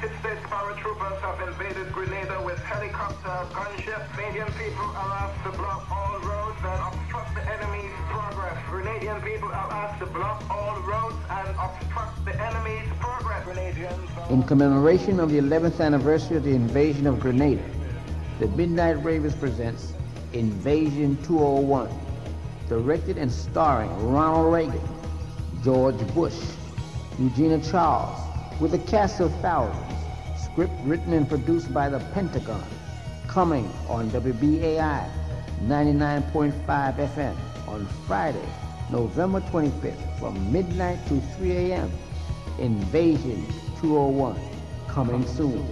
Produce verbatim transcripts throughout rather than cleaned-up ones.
United States paratroopers have invaded Grenada with helicopter gunships. Canadian people are asked to block all roads and obstruct the enemy's progress. Grenadian people are asked to block all roads and obstruct the enemy's progress. Grenadians In commemoration of the eleventh anniversary of the invasion of Grenada, the Midnight Ravens presents Invasion two oh one, directed and starring Ronald Reagan, George Bush, Eugenia Charles, with a cast of thousands. Script written and produced by the Pentagon. Coming on W B A I ninety-nine point five F M on Friday, November twenty-fifth from midnight to three a.m. Invasion two oh one, coming soon.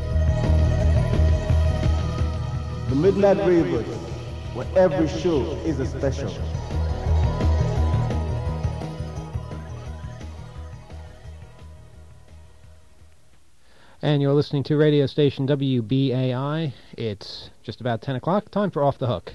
The Midnight Ravens, where every show is a special. And you're listening to radio station W B A I. It's just about ten o'clock. Time for Off the Hook.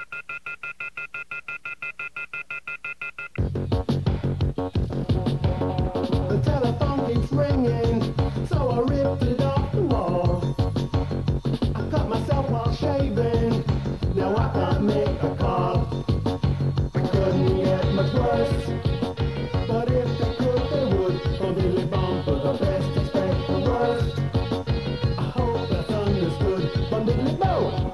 The telephone keeps ringing, so I ripped it off the wall. I cut myself while shaving, now I can't make a call. I couldn't get much worse, but if they could, they would. From Billy Bump for the best, expect the worst. I hope that's understood from Billy Bow.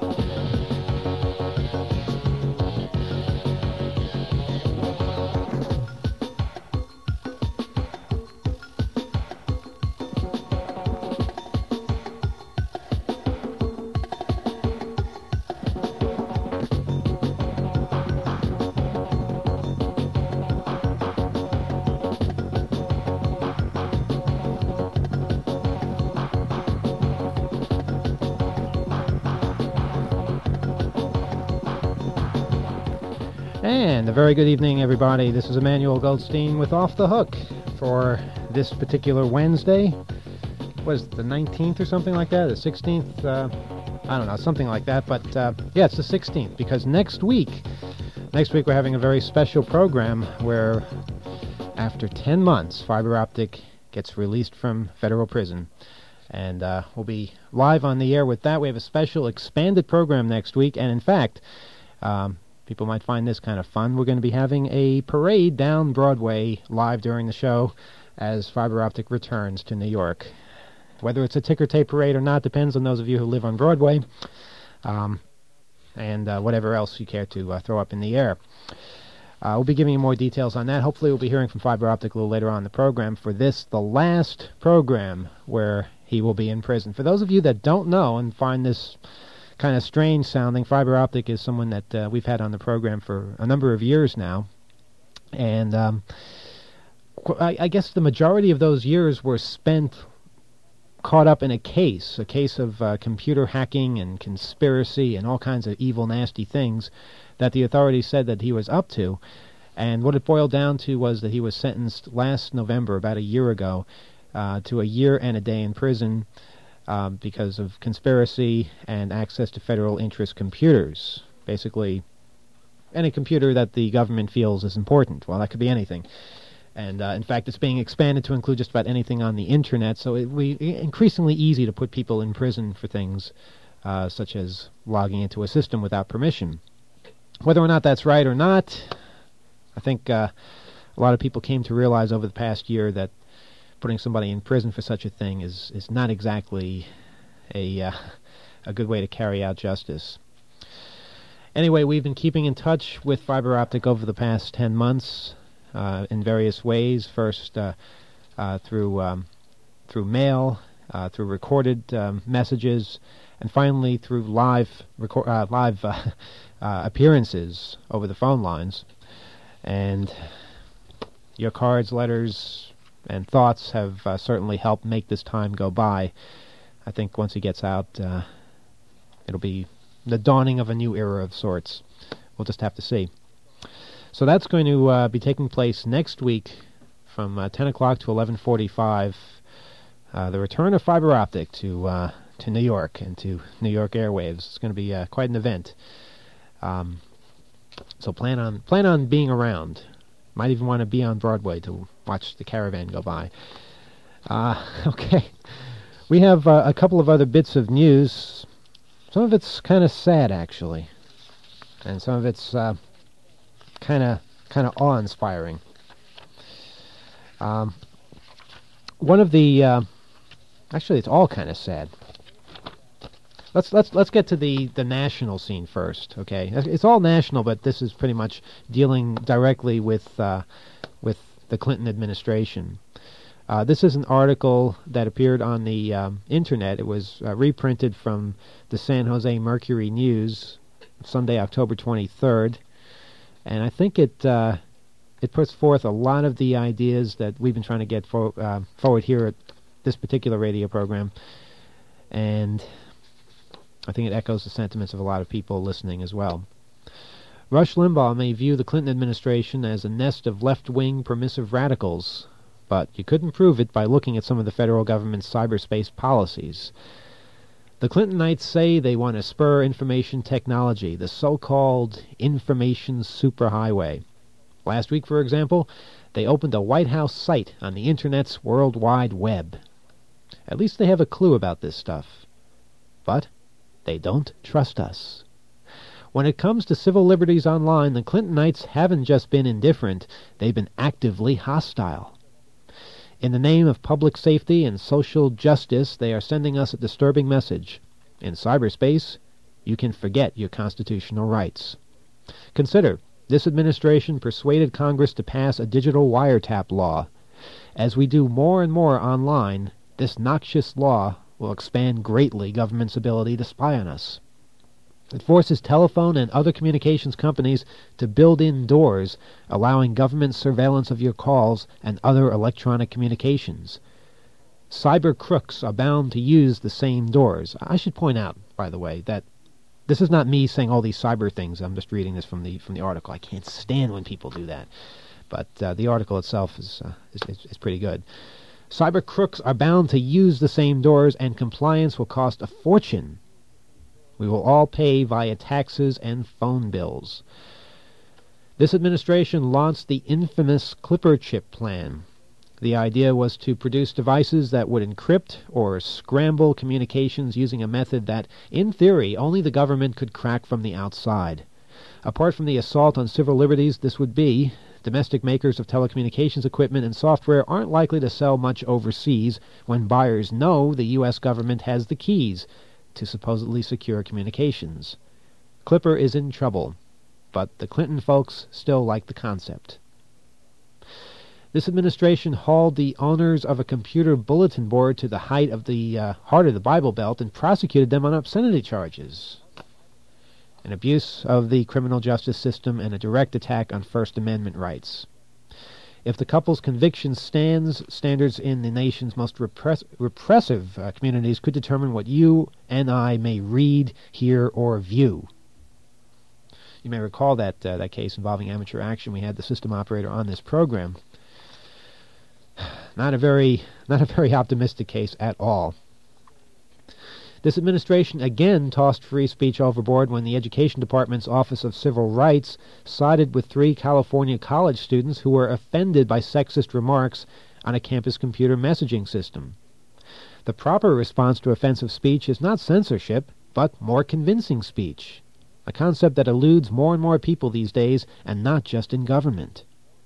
And a very good evening, everybody. This is Emmanuel Goldstein with Off the Hook for this particular Wednesday. Was it the nineteenth or something like that? The sixteenth? Uh, I don't know, something like that. But uh, yeah, it's the sixteenth because next week, next week we're having a very special program where after ten months, Fiber Optic gets released from federal prison. And uh, we'll be live on the air with that. We have a special expanded program next week. And in fact, um, people might find this kind of fun. We're going to be having a parade down Broadway live during the show as Fiber Optic returns to New York. Whether it's a ticker tape parade or not depends on those of you who live on Broadway, um, and uh, whatever else you care to uh, throw up in the air. Uh, we'll be giving you more details on that. Hopefully we'll be hearing from Fiber Optic a little later on in the program for this, the last program where he will be in prison. For those of you that don't know and find this kind of strange sounding, Fiber Optic is someone that uh, we've had on the program for a number of years now. And um, qu- I, I guess the majority of those years were spent caught up in a case, a case of uh, computer hacking and conspiracy and all kinds of evil, nasty things that the authorities said that he was up to. And what it boiled down to was that he was sentenced last November, about a year ago, uh, to a year and a day in prison Um, because of conspiracy and access to federal interest computers. Basically, any computer that the government feels is important. Well, that could be anything. And, uh, in fact, it's being expanded to include just about anything on the Internet, so it will be increasingly easy to put people in prison for things uh, such as logging into a system without permission. Whether or not that's right or not, I think uh, a lot of people came to realize over the past year that putting somebody in prison for such a thing is, is not exactly a uh, a good way to carry out justice. Anyway, we've been keeping in touch with Fiber Optic over the past ten months uh, in various ways. First, uh, uh, through um, through mail, uh, through recorded um, messages, and finally through live record, uh, live uh, uh, appearances over the phone lines. And your cards, letters, and thoughts have uh, certainly helped make this time go by. I think once he gets out, uh, it'll be the dawning of a new era of sorts. We'll just have to see. So that's going to uh, be taking place next week from uh, ten o'clock to eleven forty-five. Uh, the return of Fiber Optic to uh, to New York and to New York airwaves. It's going to be uh, quite an event. Um, so plan on plan on being around. Might even want to be on Broadway to watch the caravan go by. Uh, okay. We have uh, a couple of other bits of news. Some of it's kind of sad, actually. And some of it's uh, kind of kind of awe-inspiring. Um, one of the... Uh, actually, it's all kind of sad. Let's let's let's get to the, the national scene first, okay? It's all national, but this is pretty much dealing directly with uh, with the Clinton administration. Uh, this is an article that appeared on the um, internet. It was uh, reprinted from the San Jose Mercury News, Sunday, October twenty-third, and I think it uh, it puts forth a lot of the ideas that we've been trying to get for, uh, forward here at this particular radio program, and I think it echoes the sentiments of a lot of people listening as well. Rush Limbaugh may view the Clinton administration as a nest of left-wing permissive radicals, but you couldn't prove it by looking at some of the federal government's cyberspace policies. The Clintonites say they want to spur information technology, the so-called information superhighway. Last week, for example, they opened a White House site on the Internet's World Wide Web. At least they have a clue about this stuff. But they don't trust us. When it comes to civil liberties online, the Clintonites haven't just been indifferent, they've been actively hostile. In the name of public safety and social justice, they are sending us a disturbing message. In cyberspace, you can forget your constitutional rights. Consider, this administration persuaded Congress to pass a digital wiretap law. As we do more and more online, this noxious law will expand greatly government's ability to spy on us. It forces telephone and other communications companies to build in doors, allowing government surveillance of your calls and other electronic communications. Cyber crooks are bound to use the same doors. I should point out, by the way, that this is not me saying all these cyber things. I'm just reading this from the from the article. I can't stand when people do that. But uh, the article itself is, uh, is, is is pretty good. Cyber crooks are bound to use the same doors, and compliance will cost a fortune. We will all pay via taxes and phone bills. This administration launched the infamous Clipper chip plan. The idea was to produce devices that would encrypt or scramble communications using a method that, in theory, only the government could crack from the outside. Apart from the assault on civil liberties this would be, domestic makers of telecommunications equipment and software aren't likely to sell much overseas when buyers know the U S government has the keys to supposedly secure communications. Clipper is in trouble, but the Clinton folks still like the concept. This administration hauled the owners of a computer bulletin board to the height of the uh, heart of the Bible Belt and prosecuted them on obscenity charges. An abuse of the criminal justice system and a direct attack on First Amendment rights. If the couple's conviction stands, standards in the nation's most repress- repressive uh, communities could determine what you and I may read, hear, or view. You may recall that uh, that case involving amateur action. We had the system operator on this program. Not a very, not a very optimistic case at all. This administration again tossed free speech overboard when the Education Department's Office of Civil Rights sided with three California college students who were offended by sexist remarks on a campus computer messaging system. The proper response to offensive speech is not censorship, but more convincing speech, a concept that eludes more and more people these days, and not just in government.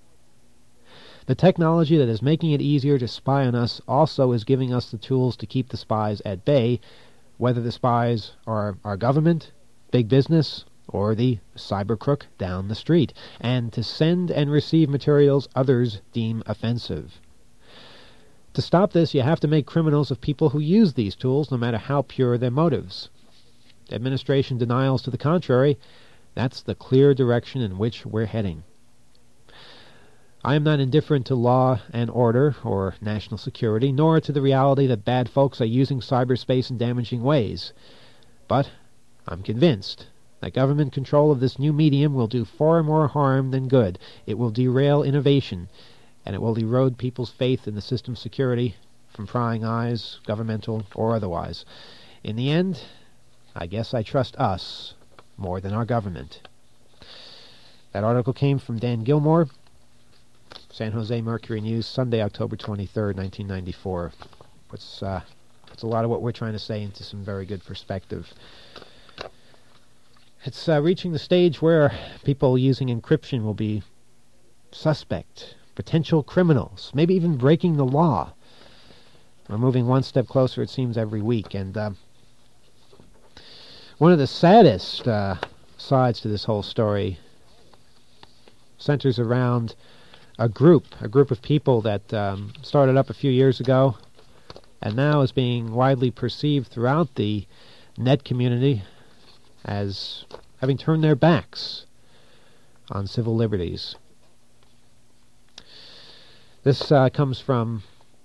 The technology that is making it easier to spy on us also is giving us the tools to keep the spies at bay, whether the spies are our government, big business, or the cyber crook down the street, and to send and receive materials others deem offensive. To stop this, you have to make criminals of people who use these tools, no matter how pure their motives. Administration denials to the contrary, that's the clear direction in which we're heading. I am not indifferent to law and order or national security, nor to the reality that bad folks are using cyberspace in damaging ways. But I'm convinced that government control of this new medium will do far more harm than good. It will derail innovation, and it will erode people's faith in the system's security from prying eyes, governmental or otherwise. In the end, I guess I trust us more than our government. That article came from Dan Gilmore, San Jose Mercury News, Sunday, October twenty-third, nineteen ninety-four. Puts, uh, puts a lot of what we're trying to say into some very good perspective. It's uh, reaching the stage where people using encryption will be suspect, potential criminals, maybe even breaking the law. We're moving one step closer, it seems, every week. And uh, one of the saddest uh, sides to this whole story centers around a group, a group of people that um, started up a few years ago and now is being widely perceived throughout the net community as having turned their backs on civil liberties. This uh, comes from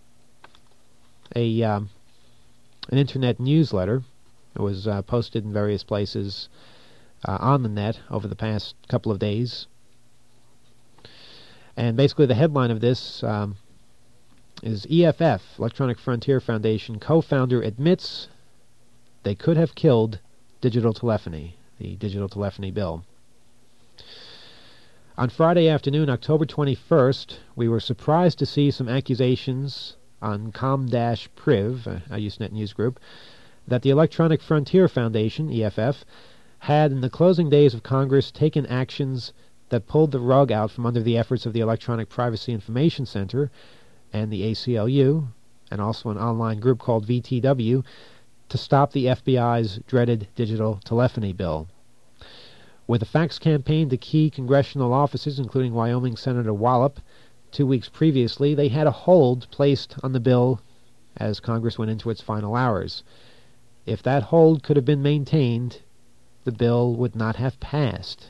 a um, an internet newsletter. It was uh, posted in various places uh, on the net over the past couple of days. And basically the headline of this um, is E F F, Electronic Frontier Foundation, co-founder admits they could have killed digital telephony, the digital telephony bill. On Friday afternoon, October twenty-first, we were surprised to see some accusations on Com-Priv, a, a Usenet news group, that the Electronic Frontier Foundation, E F F, had in the closing days of Congress taken actions that pulled the rug out from under the efforts of the Electronic Privacy Information Center and the A C L U, and also an online group called V T W, to stop the F B I's dreaded digital telephony bill. With a fax campaign to key congressional offices, including Wyoming Senator Wallop, two weeks previously, they had a hold placed on the bill as Congress went into its final hours. If that hold could have been maintained, the bill would not have passed.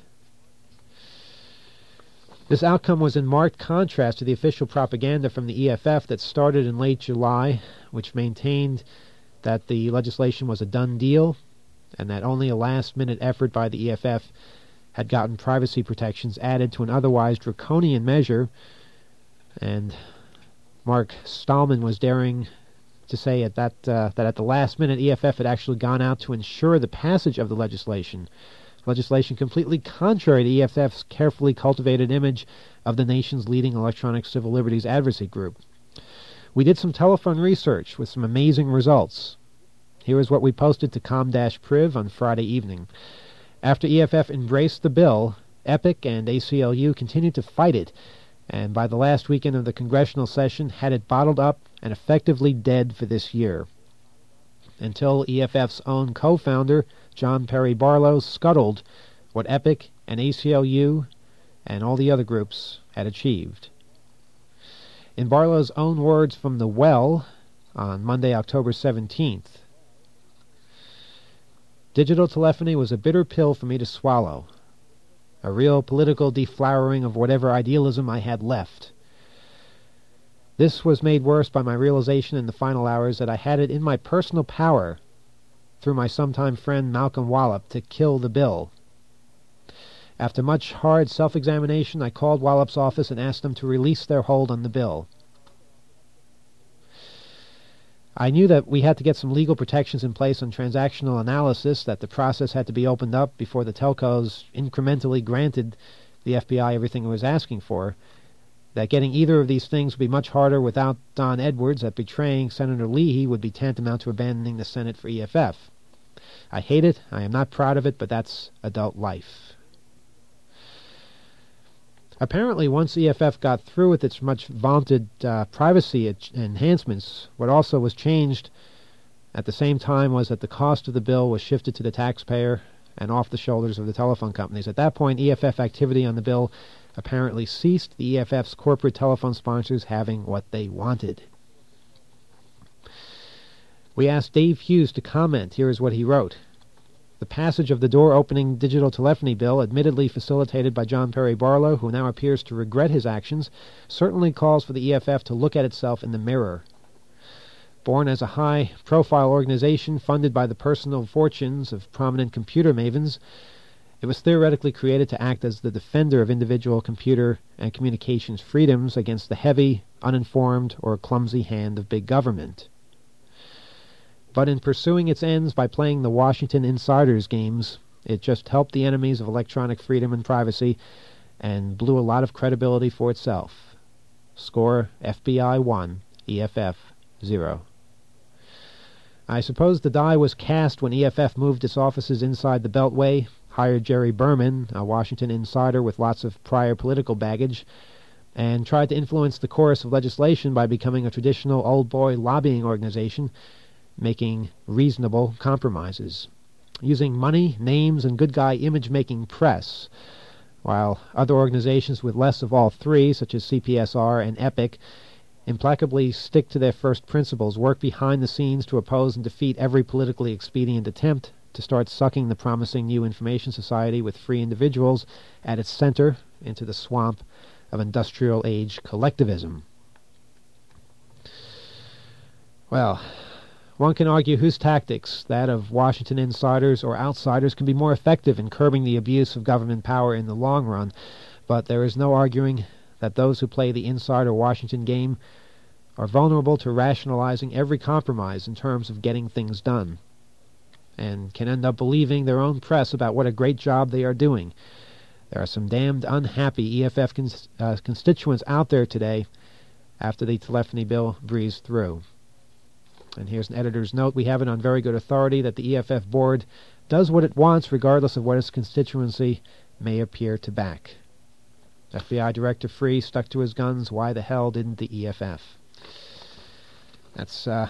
This outcome was in marked contrast to the official propaganda from the E F F that started in late July, which maintained that the legislation was a done deal and that only a last-minute effort by the E F F had gotten privacy protections added to an otherwise draconian measure. And Mark Stallman was daring to say at that uh, that at the last minute E F F had actually gone out to ensure the passage of the legislation. Legislation completely contrary to E F F's carefully cultivated image of the nation's leading electronic civil liberties advocacy group. We did some telephone research with some amazing results. Here is what we posted to Com-Priv on Friday evening. After E F F embraced the bill, EPIC and A C L U continued to fight it, and by the last weekend of the congressional session had it bottled up and effectively dead for this year, until E F F's own co-founder, John Perry Barlow, scuttled what EPIC and A C L U and all the other groups had achieved. In Barlow's own words from The Well on Monday, October seventeenth, digital telephony was a bitter pill for me to swallow, a real political deflowering of whatever idealism I had left. This was made worse by my realization in the final hours that I had it in my personal power, through my sometime friend Malcolm Wallop, to kill the bill. After much hard self-examination, I called Wallop's office and asked them to release their hold on the bill. I knew that we had to get some legal protections in place on transactional analysis, that the process had to be opened up before the telcos incrementally granted the F B I everything it was asking for, that getting either of these things would be much harder without Don Edwards, that betraying Senator Leahy would be tantamount to abandoning the Senate for E F F. I hate it, I am not proud of it, but that's adult life. Apparently, once E F F got through with its much vaunted uh, privacy enhancements, what also was changed at the same time was that the cost of the bill was shifted to the taxpayer and off the shoulders of the telephone companies. At that point, E F F activity on the bill apparently ceased, the E F F's corporate telephone sponsors having what they wanted. We asked Dave Hughes to comment. Here is what he wrote. The passage of the door-opening digital telephony bill, admittedly facilitated by John Perry Barlow, who now appears to regret his actions, certainly calls for the E F F to look at itself in the mirror. Born as a high-profile organization funded by the personal fortunes of prominent computer mavens, it was theoretically created to act as the defender of individual computer and communications freedoms against the heavy, uninformed, or clumsy hand of big government. But in pursuing its ends by playing the Washington insiders games, it just helped the enemies of electronic freedom and privacy and blew a lot of credibility for itself. Score F B I one, E F F zero. I suppose the die was cast when E F F moved its offices inside the Beltway, hired Jerry Berman, a Washington insider with lots of prior political baggage, and tried to influence the course of legislation by becoming a traditional old boy lobbying organization, making reasonable compromises, using money, names, and good guy image-making press, while other organizations with less of all three, such as C P S R and EPIC, implacably stick to their first principles, work behind the scenes to oppose and defeat every politically expedient attempt to start sucking the promising new information society with free individuals at its center into the swamp of industrial age collectivism. Well, one can argue whose tactics, that of Washington insiders or outsiders, can be more effective in curbing the abuse of government power in the long run, but there is no arguing that those who play the insider Washington game are vulnerable to rationalizing every compromise in terms of getting things done, and can end up believing their own press about what a great job they are doing. There are some damned unhappy E F F cons- uh, constituents out there today after the telephony bill breezed through. And here's an editor's note. We have it on very good authority that the E F F board does what it wants regardless of what its constituency may appear to back. F B I Director Free stuck to his guns. Why the hell didn't the E F F? That's uh,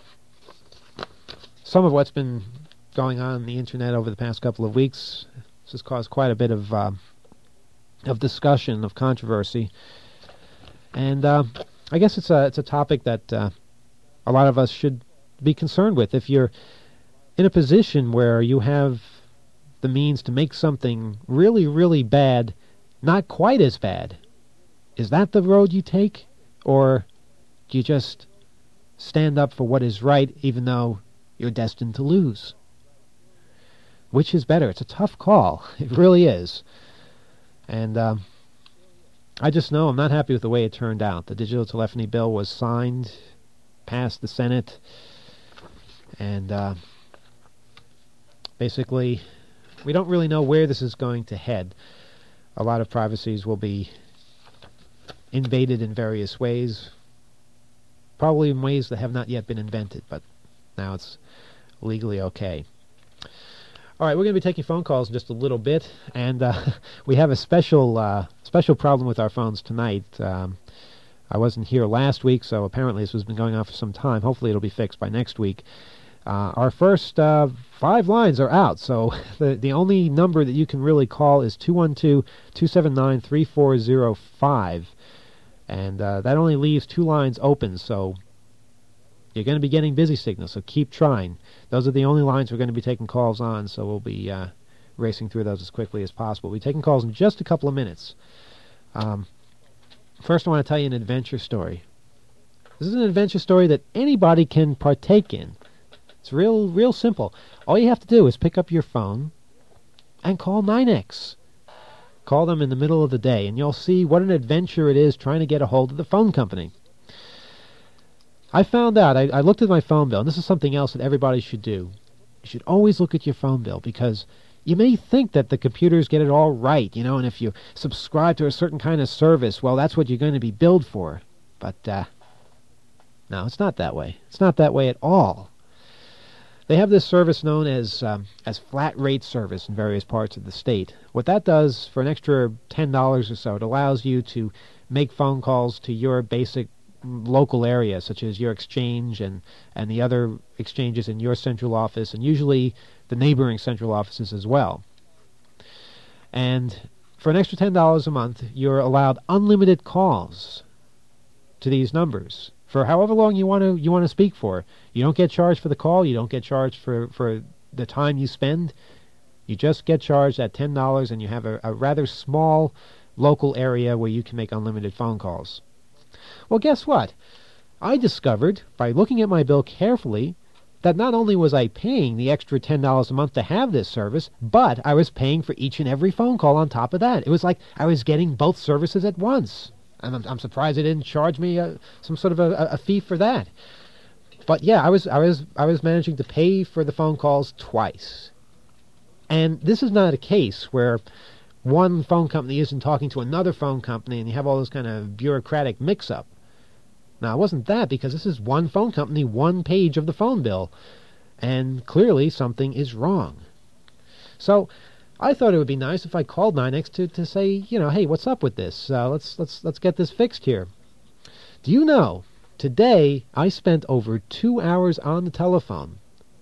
some of what's been going on on the internet over the past couple of weeks. This has caused quite a bit of uh, of discussion, of controversy, and uh, I guess it's a it's a topic that uh, a lot of us should be concerned with. If you're in a position where you have the means to make something really, really bad not quite as bad, is that the road you take? Or do you just stand up for what is right even though you're destined to lose? Which is better? It's a tough call. It really is. And uh, I just know I'm not happy with the way it turned out. The digital telephony bill was signed, passed the Senate, and uh, basically we don't really know where this is going to head. A lot of privacies will be invaded in various ways, probably in ways that have not yet been invented, but now it's legally okay. All right, we're going to be taking phone calls in just a little bit, and uh, we have a special uh, special problem with our phones tonight. Um, I wasn't here last week, so apparently this has been going on for some time. Hopefully it'll be fixed by next week. Uh, our first uh, five lines are out, so the the only number that you can really call is two one two, two seven nine, three four zero five, and uh, that only leaves two lines open, so you're going to be getting busy signals, so keep trying. Those are the only lines we're going to be taking calls on, so we'll be uh, racing through those as quickly as possible. We'll be taking calls in just a couple of minutes. Um, first, I want to tell you an adventure story. This is an adventure story that anybody can partake in. It's real, real simple. All you have to do is pick up your phone and call nine X. Call them in the middle of the day, and you'll see what an adventure it is trying to get a hold of the phone company. I found out, I, I looked at my phone bill, and this is something else that everybody should do. You should always look at your phone bill, because you may think that the computers get it all right, you know, and if you subscribe to a certain kind of service, well, that's what you're going to be billed for. But, uh, no, it's not that way. It's not that way at all. They have this service known as um, as flat rate service in various parts of the state. What that does, for an extra ten dollars or so, it allows you to make phone calls to your basic local area, such as your exchange and, and the other exchanges in your central office, and usually the neighboring central offices as well. And for an extra ten dollars a month, you're allowed unlimited calls to these numbers for however long you want to you want to speak for. You don't get charged for the call. You don't get charged for, for the time you spend. You just get charged at ten dollars, and you have a, a rather small local area where you can make unlimited phone calls. Well, guess what? I discovered, by looking at my bill carefully, that not only was I paying the extra ten dollars a month to have this service, but I was paying for each and every phone call on top of that. It was like I was getting both services at once. And I'm, I'm surprised they didn't charge me uh, some sort of a, a fee for that. But yeah, I was I was I was managing to pay for the phone calls twice. And this is not a case where one phone company isn't talking to another phone company and you have all this kind of bureaucratic mix-up. Now, it wasn't that, because this is one phone company, one page of the phone bill. and clearly something is wrong. So I thought it would be nice if I called nine X to, to say, you know, hey, what's up with this? Uh, let's let's let's get this fixed here. Do you know, today I spent over two hours on the telephone.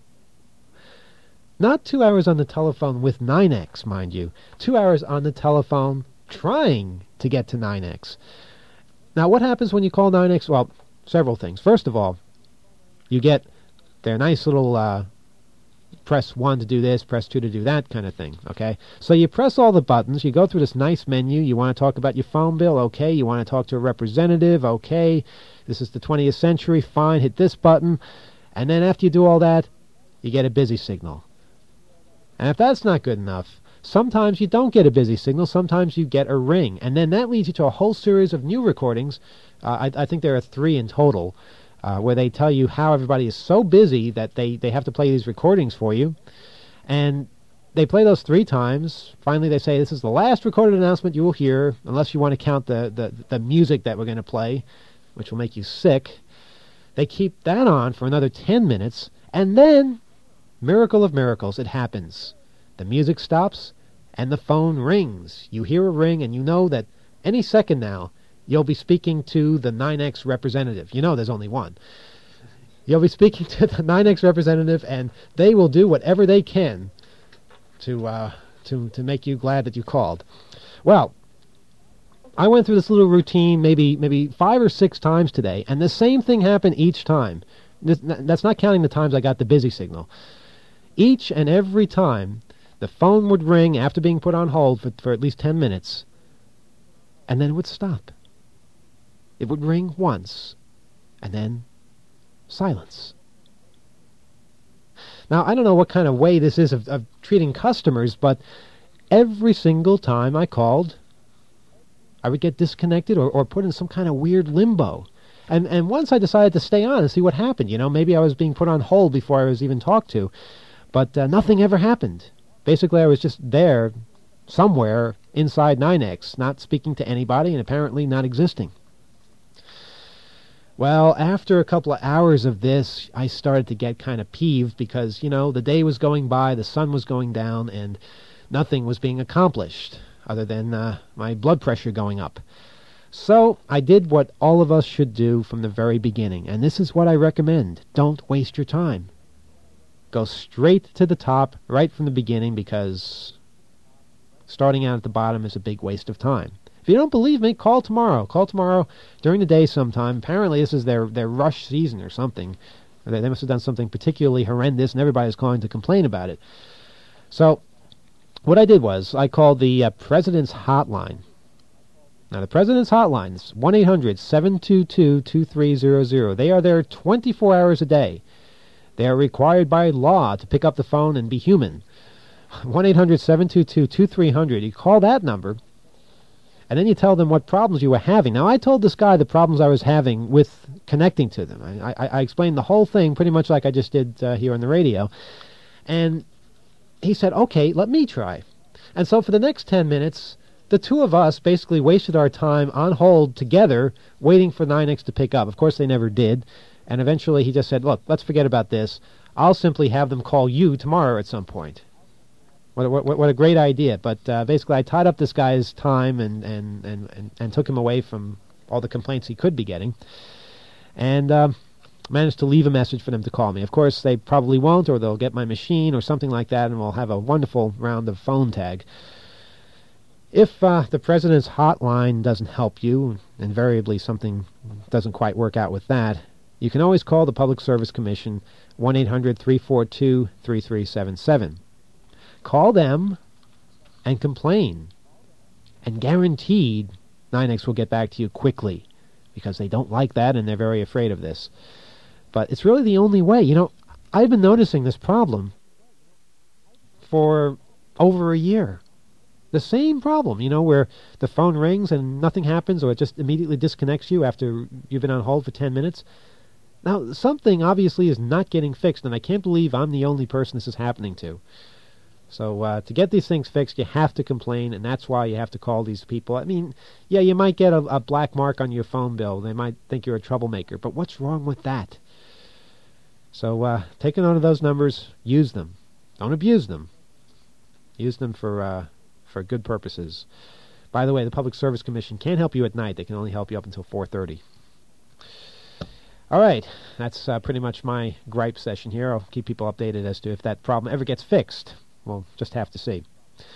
Not two hours on the telephone with nine X, mind you. Two hours on the telephone trying to get to nine X. Now, what happens when you call nine X? Well, several things. First of all, you get their nice little uh, press one to do this, press two to do that kind of thing, okay? So you press all the buttons, you go through this nice menu, you want to talk about your phone bill, okay? You want to talk to a representative, okay? This is the twentieth century, fine, hit this button. And then after you do all that, you get a busy signal. And if that's not good enough, sometimes you don't get a busy signal, sometimes you get a ring. And then that leads you to a whole series of new recordings. Uh, I, I think there are three in total, uh, where they tell you how everybody is so busy that they, they have to play these recordings for you. And they play those three times. Finally, they say, this is the last recorded announcement you will hear, unless you want to count the, the, the music that we're going to play, which will make you sick. They keep that on for another ten minutes, and then, miracle of miracles, it happens. The music stops, and the phone rings. You hear a ring, and you know that any second now, you'll be speaking to the nine X representative. You know there's only one. You'll be speaking to the nine X representative, and they will do whatever they can to uh, to to make you glad that you called. Well, I went through this little routine maybe maybe five or six times today, and the same thing happened each time. This, that's not counting the times I got the busy signal. Each and every time, the phone would ring after being put on hold for, for at least ten minutes, and then it would stop. It would ring once, and then silence. Now, I don't know what kind of way this is of, of treating customers, but every single time I called, I would get disconnected or, or put in some kind of weird limbo. And and once I decided to stay on and see what happened, you know, maybe I was being put on hold before I was even talked to, but uh, nothing ever happened. Basically, I was just there somewhere inside nine X, not speaking to anybody and apparently not existing. Well, after a couple of hours of this, I started to get kind of peeved because, you know, the day was going by, the sun was going down, and nothing was being accomplished other than uh, my blood pressure going up. So I did what all of us should do from the very beginning, and this is what I recommend. Don't waste your time. Go straight to the top right from the beginning, because starting out at the bottom is a big waste of time. If you don't believe me, call tomorrow. Call tomorrow during the day sometime. Apparently this is their, their rush season or something. They, they must have done something particularly horrendous, and everybody's calling to complain about it. So what I did was I called the uh, President's Hotline. Now, the President's Hotline is one eight hundred seven two two two three zero zero. They are there twenty-four hours a day. They are required by law to pick up the phone and be human. one eight hundred seven two two two three zero zero. You call that number, and then you tell them what problems you were having. Now, I told this guy the problems I was having with connecting to them. I, I, I explained the whole thing pretty much like I just did uh, here on the radio. And he said, okay, let me try. And so for the next ten minutes, the two of us basically wasted our time on hold together waiting for nine X to pick up. Of course, they never did. And eventually he just said, look, let's forget about this. I'll simply have them call you tomorrow at some point. What, what, what a great idea. But uh, basically I tied up this guy's time and, and, and, and, and took him away from all the complaints he could be getting. And uh, managed to leave a message for them to call me. Of course, they probably won't, or they'll get my machine or something like that, and we'll have a wonderful round of phone tag. If uh, the President's Hotline doesn't help you, invariably something doesn't quite work out with that, you can always call the Public Service Commission, one eight hundred three four two three three seven seven. Call them and complain, and guaranteed nine X will get back to you quickly, because they don't like that and they're very afraid of this. But it's really the only way. You know, I've been noticing this problem for over a year. The same problem, you know, where the phone rings and nothing happens, or it just immediately disconnects you after you've been on hold for ten minutes. Now, something obviously is not getting fixed, and I can't believe I'm the only person this is happening to. So uh, to get these things fixed, you have to complain, and that's why you have to call these people. I mean, yeah, you might get a, a black mark on your phone bill. They might think you're a troublemaker, but what's wrong with that? So uh, take a note of those numbers. Use them. Don't abuse them. Use them for uh, for good purposes. By the way, the Public Service Commission can't help you at night. They can only help you up until four thirty. All right. That's uh, pretty much my gripe session here. I'll keep people updated as to if that problem ever gets fixed. We'll just have to see.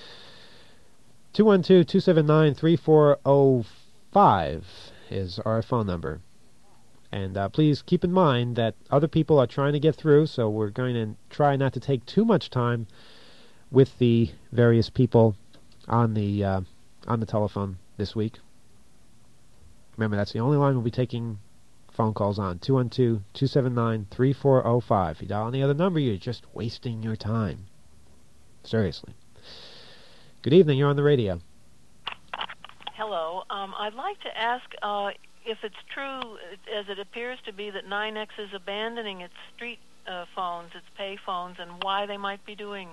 two one two, two seven nine, three four zero five is our phone number. And uh, please keep in mind that other people are trying to get through, so we're going to try not to take too much time with the various people on the uh, on the telephone this week. Remember, that's the only line we'll be taking phone calls on. two one two, two seven nine, three four zero five. If you dial any other number, you're just wasting your time. Seriously. Good evening, you're on the radio. Hello. Um, I'd like to ask uh, if it's true, as it appears to be, that nine X is abandoning its street uh, phones, its pay phones, and why they might be doing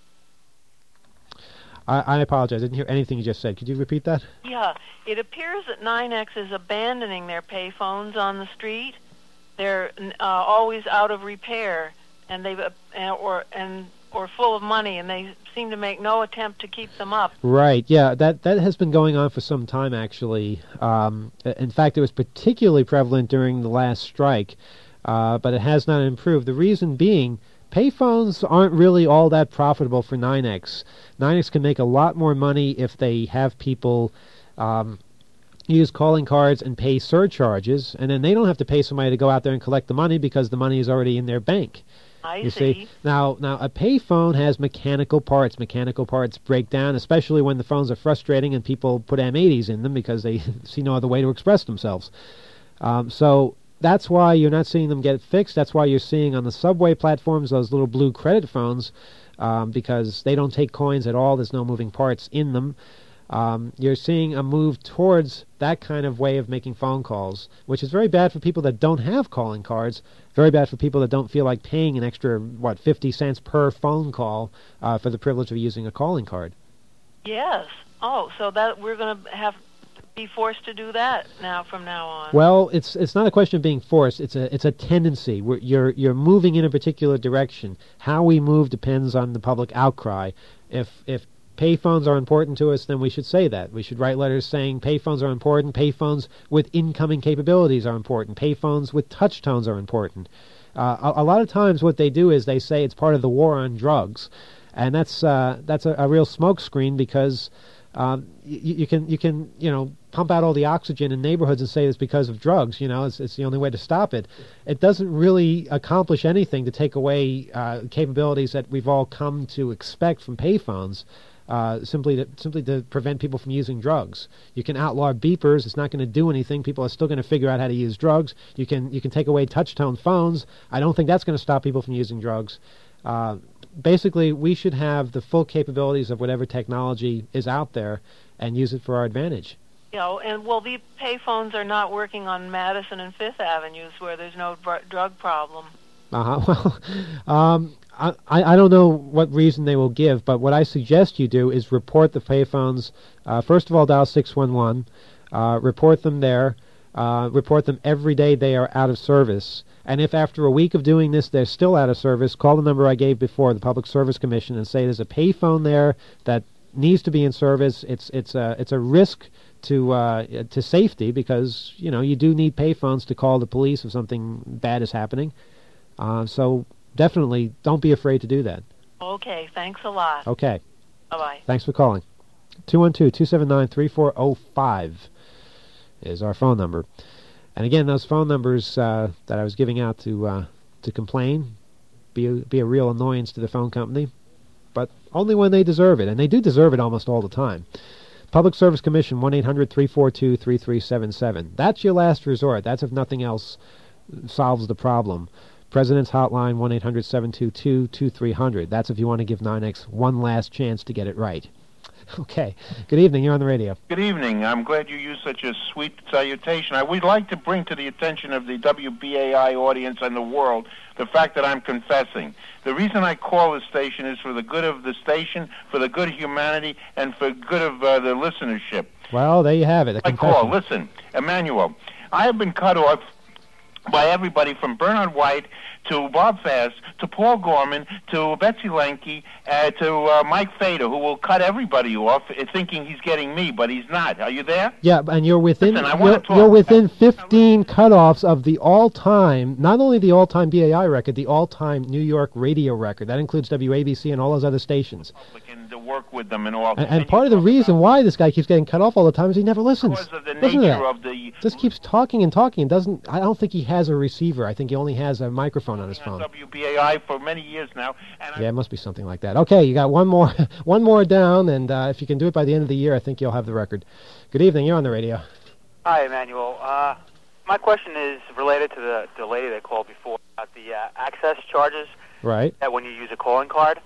this. I, I apologize. I didn't hear anything you just said. Could you repeat that? Yeah. It appears that nine X is abandoning their pay phones on the street. They're uh, always out of repair, and they've uh, or and or full of money, and they seem to make no attempt to keep them up. Right, yeah, that that has been going on for some time, actually. Um, in fact, it was particularly prevalent during the last strike, uh, but it has not improved. The reason being, payphones aren't really all that profitable for nine X. nine X can make a lot more money if they have people um, use calling cards and pay surcharges, and then they don't have to pay somebody to go out there and collect the money because the money is already in their bank. I you see. see. Now, now a payphone has mechanical parts. Mechanical parts break down, especially when the phones are frustrating and people put M eighties in them because they see no other way to express themselves. Um, so that's why you're not seeing them get fixed. That's why you're seeing on the subway platforms those little blue credit phones, um, because they don't take coins at all. There's no moving parts in them. Um, you're seeing a move towards that kind of way of making phone calls, which is very bad for people that don't have calling cards, very bad for people that don't feel like paying an extra, what, fifty cents per phone call uh, for the privilege of using a calling card. Yes. Oh, so that we're going to have to be forced to do that now from now on. Well, it's it's not a question of being forced. It's a it's a tendency. We're, you're you're moving in a particular direction. How we move depends on the public outcry. If if payphones are important to us, then we should say that. We should write letters saying payphones are important, payphones with incoming capabilities are important, payphones with touch tones are important. Uh, a, a lot of times what they do is they say it's part of the war on drugs, and that's uh, that's a, a real smokescreen because um, you, you can you can you know pump out all the oxygen in neighborhoods and say it's because of drugs. You know, it's, it's the only way to stop it. It doesn't really accomplish anything to take away uh, capabilities that we've all come to expect from payphones. Uh, simply to simply to prevent people from using drugs. You can outlaw beepers. It's not going to do anything. People are still going to figure out how to use drugs. You can you can take away touch-tone phones. I don't think that's going to stop people from using drugs. Uh, basically, we should have the full capabilities of whatever technology is out there and use it for our advantage. You know, and well, the payphones are not working on Madison and Fifth Avenues where there's no dr- drug problem. Uh-huh. Well, um, I, I don't know what reason they will give, but what I suggest you do is report the payphones. Uh, first of all, dial six one one. Uh, report them there. Uh, report them every day they are out of service. And if after a week of doing this they're still out of service, call the number I gave before, the Public Service Commission, and say there's a payphone there that needs to be in service. It's it's a it's a risk to uh, to safety because you know you do need payphones to call the police if something bad is happening. Uh, so. Definitely, don't be afraid to do that. Okay, thanks a lot. Okay. Bye-bye. Thanks for calling. two one two, two seven nine, three four zero five is our phone number. And again, those phone numbers uh, that I was giving out to uh, to complain, be a, be a real annoyance to the phone company, but only when they deserve it, and they do deserve it almost all the time. Public Service Commission, one eight hundred, three four two, three three seven seven. That's your last resort. That's if nothing else solves the problem. President's Hotline, one eight hundred, seven two two, two three zero zero. That's if you want to give nine X one last chance to get it right. Okay. Good evening. You're on the radio. Good evening. I'm glad you used such a sweet salutation. I would like to bring to the attention of the W B A I audience and the world the fact that I'm confessing. The reason I call this station is for the good of the station, for the good of humanity, and for the good of uh, the listenership. Well, there you have it. I call. Listen, Emmanuel, I have been cut off by everybody from Bernard White to Bob Fast, to Paul Gorman, to Betsy Lenke, uh, to uh, Mike Fader, who will cut everybody off, uh, thinking he's getting me, but he's not. Are you there? Yeah, and you're within Listen, I wanna you're, talk. you're within fifteen cutoffs of the all-time, not only the all-time B A I record, the all-time New York radio record. That includes W A B C and all those other stations. And to work with them and all. And, and part of the reason why this guy keeps getting cut off all the time is he never listens. Because of the Listen to nature that. of the Just keeps talking and talking. And doesn't. I don't think he has a receiver. I think he only has a microphone on his phone. W B A I for many years now. And Yeah, it must be something like that. Okay, you got one more, one more down, and uh, if you can do it by the end of the year, I think you'll have the record. Good evening. You're on the radio. Hi, Emmanuel. Uh, my question is related to the, the lady that called before about the uh, access charges Right. that when you use a calling card.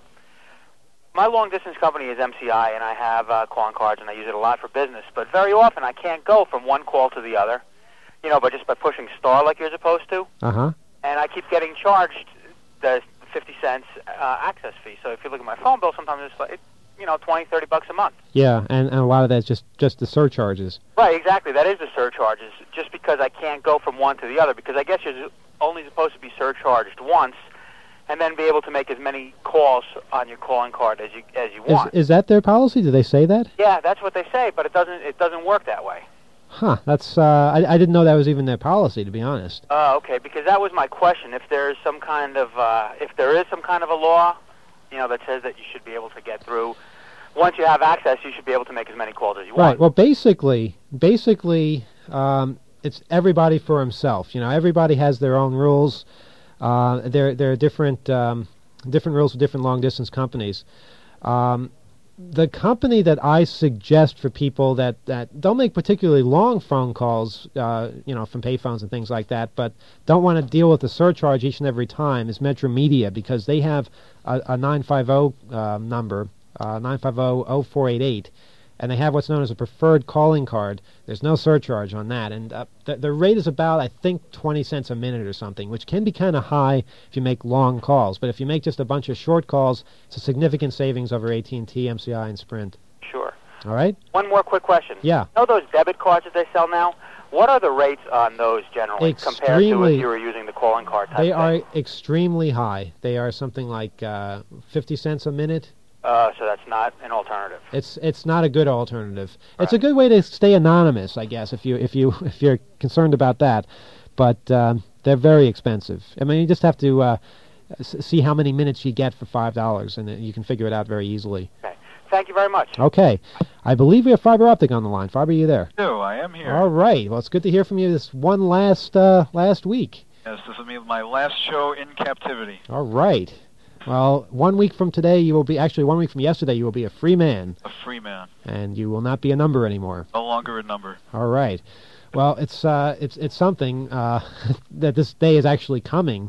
My long-distance company is M C I, and I have uh, calling cards, and I use it a lot for business. But very often, I can't go from one call to the other, you know, but just by pushing star like you're supposed to. Uh huh. And I keep getting charged the fifty cents uh, access fee. So if you look at my phone bill, sometimes it's like, you know, twenty, thirty bucks a month. Yeah, and, and a lot of that's just just the surcharges. Right, exactly. That is the surcharges, just because I can't go from one to the other, because I guess you're only supposed to be surcharged once, and then be able to make as many calls on your calling card as you as you Is want. is that their policy? Do they say that? Yeah, that's what they say, but it doesn't it doesn't work that way. Huh. That's. Uh, I I didn't know that was even their policy, to be honest. Oh, okay, because that was my question. If there's some kind of uh, if there is some kind of a law, you know, that says that you should be able to get through. Once you have access, you should be able to make as many calls as you Right. want. Well, basically, basically, um, it's everybody for himself. You know, everybody has their own rules. Uh, there, there are different, um, different rules for different long-distance companies. Um, the company that I suggest for people that, that don't make particularly long phone calls, uh, you know, from payphones and things like that, but don't want to deal with the surcharge each and every time is Metro Media, because they have a, a nine five zero uh, number. Uh, nine five zero, zero four eight eight, and they have what's known as a preferred calling card. There's no surcharge on that, and uh, the, the rate is about, I think, twenty cents a minute or something, which can be kind of high if you make long calls, but if you make just a bunch of short calls, it's a significant savings over A T and T, M C I, and Sprint. Sure. All right? One more quick question. Yeah. You know those debit cards that they sell now? What are the rates on those generally compared to Extremely- if you were using the calling card type They thing? are extremely high. They are something like uh, fifty cents a minute. Uh, so that's not an alternative. It's it's not a good alternative. It's a good way to stay anonymous, I guess, if you if you if you're concerned about that. But um, they're very expensive. I mean, you just have to uh, s- see how many minutes you get for five dollars, and uh, you can figure it out very easily. Okay. Thank you very much. Okay, I believe we have Fiber Optic on the line. Fiber, you there? No, I am here. All right. Well, it's good to hear from you this one last uh, last week. Yes, this will be my last show in captivity. All right. Well, one week from today, you will be, actually one week from yesterday, you will be a free man, A free man, and you will not be a number anymore. no longer a number. All right. Well, it's uh, it's it's something uh, that this day is actually coming.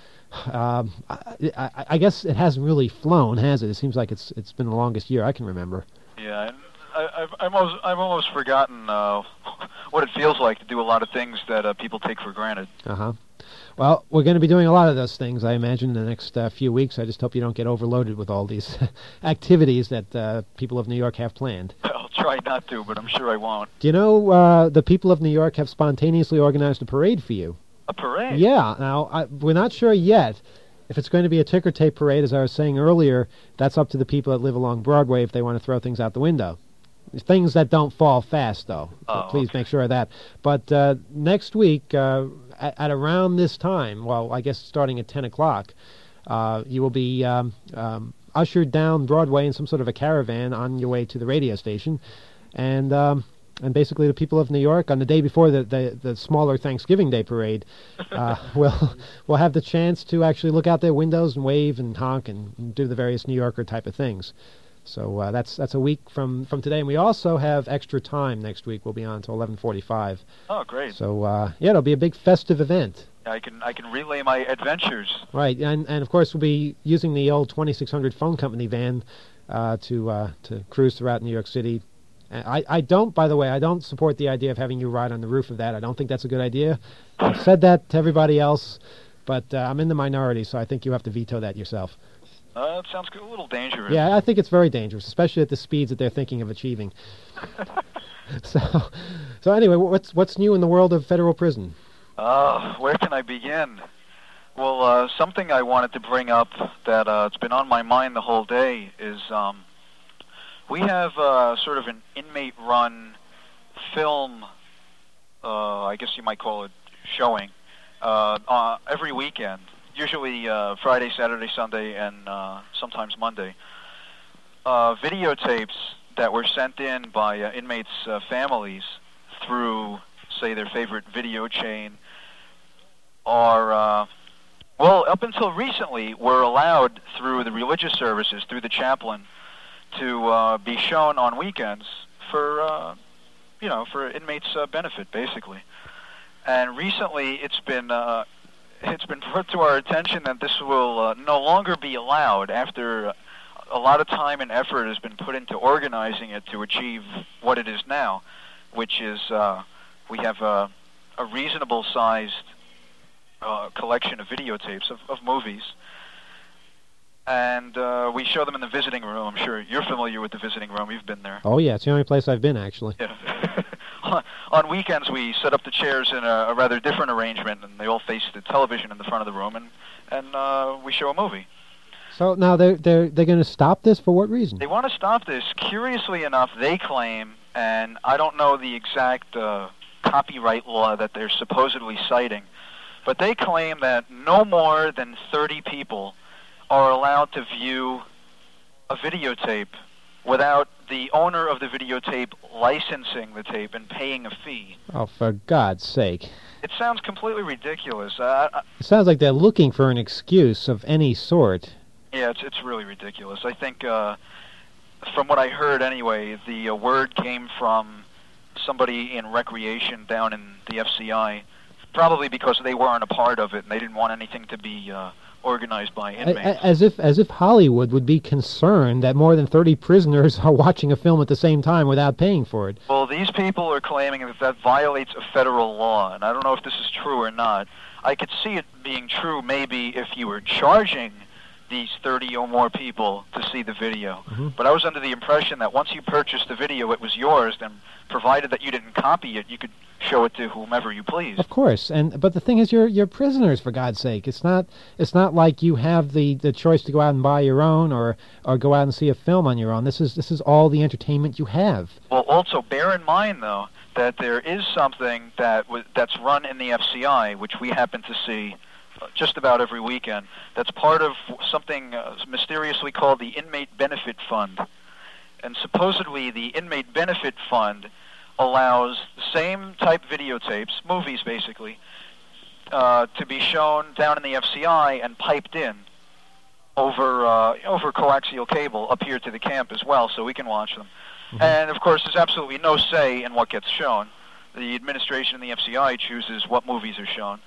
Um, I, I, I guess it hasn't really flown, has it? It seems like it's it's been the longest year I can remember. Yeah, and I, I've I've almost, I've almost forgotten uh, what it feels like to do a lot of things that uh, people take for granted. Uh huh. Well, we're going to be doing a lot of those things, I imagine, in the next uh, few weeks. I just hope you don't get overloaded with all these activities that uh, people of New York have planned. I'll try not to, but I'm sure I won't. Do you know uh, the people of New York have spontaneously organized a parade for you? A parade? Yeah. Now, I, we're not sure yet if it's going to be a ticker tape parade. As I was saying earlier, that's up to the people that live along Broadway if they want to throw things out the window. Things that don't fall fast, though. So Oh, please okay. make sure of that. But uh, next week, uh, at, at around this time, well, I guess starting at ten o'clock, uh, you will be um, um, ushered down Broadway in some sort of a caravan on your way to the radio station. And um, and basically the people of New York, on the day before the, the, the smaller Thanksgiving Day parade, uh, will will have the chance to actually look out their windows and wave and honk and do the various New Yorker type of things. So uh, that's that's a week from, from today. And we also have extra time next week. We'll be on until eleven forty-five. Oh, great. So, uh, yeah, it'll be a big festive event. I can I can relay my adventures. Right, and, and of course we'll be using the old twenty-six hundred phone company van uh, to uh, to cruise throughout New York City. And I, I don't, by the way, I don't support the idea of having you ride on the roof of that. I don't think that's a good idea. I've said that to everybody else, but uh, I'm in the minority, so I think you have to veto that yourself. Uh, that sounds good. A little dangerous. Yeah, I think it's very dangerous, especially at the speeds that they're thinking of achieving. so, so anyway, what's what's new in the world of federal prison? Uh, where can I begin? Well, uh, something I wanted to bring up that uh, it's been on my mind the whole day is um, we have uh, sort of an inmate-run film, uh, I guess you might call it showing, uh, uh, every weekend, usually uh, Friday, Saturday, Sunday, and uh, sometimes Monday. Uh, videotapes that were sent in by uh, inmates' uh, families through, say, their favorite video chain are... Uh, Well, up until recently, were allowed through the religious services, through the chaplain, to uh, be shown on weekends for, uh, you know, for inmates' uh, benefit, basically. And recently, it's been uh, it's been brought to our attention that this will uh, no longer be allowed after a lot of time and effort has been put into organizing it to achieve what it is now, which is uh, we have a, a reasonable-sized Uh, collection of videotapes of, of movies, and uh, we show them in the visiting room. I'm sure you're familiar with the visiting room. You've been there. Oh, yeah, it's the only place I've been, actually. Yeah. On weekends, we set up the chairs in a, a rather different arrangement, and they all face the television in the front of the room, and, and uh, we show a movie. So now they're, they're, they're going to stop this? For what reason? They want to stop this. Curiously enough, they claim, and I don't know the exact uh, copyright law that they're supposedly citing, but they claim that no more than thirty people are allowed to view a videotape without the owner of the videotape licensing the tape and paying a fee. Oh, for God's sake. It sounds completely ridiculous. Uh, I, It sounds like they're looking for an excuse of any sort. yeah, it's it's really ridiculous. I think, uh, from what I heard anyway, the uh, word came from somebody in recreation down in the F C I, probably because they weren't a part of it and they didn't want anything to be uh, organized by inmates. As if, as if Hollywood would be concerned that more than thirty prisoners are watching a film at the same time without paying for it. Well, these people are claiming that that violates a federal law, and I don't know if this is true or not. I could see it being true maybe if you were charging these thirty or more people to see the video. Mm-hmm. But I was under the impression that once you purchased the video, it was yours, then provided that you didn't copy it, you could show it to whomever you please. Of course, and but the thing is, you're you're prisoners, for God's sake. It's not it's not like you have the, the choice to go out and buy your own or, or go out and see a film on your own. This is this is all the entertainment you have. Well, also bear in mind though that there is something that w- that's run in the F C I, which we happen to see uh, just about every weekend. That's part of something uh, mysteriously called the Inmate Benefit Fund, and supposedly the Inmate Benefit Fund allows the same type videotapes, movies basically, uh, to be shown down in the F C I and piped in over uh, over coaxial cable up here to the camp as well, so we can watch them. Mm-hmm. And of course, there's absolutely no say in what gets shown. The administration in the F C I chooses what movies are shown,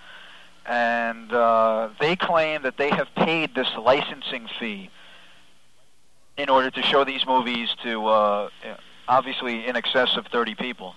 and uh, they claim that they have paid this licensing fee in order to show these movies to uh, obviously in excess of thirty people.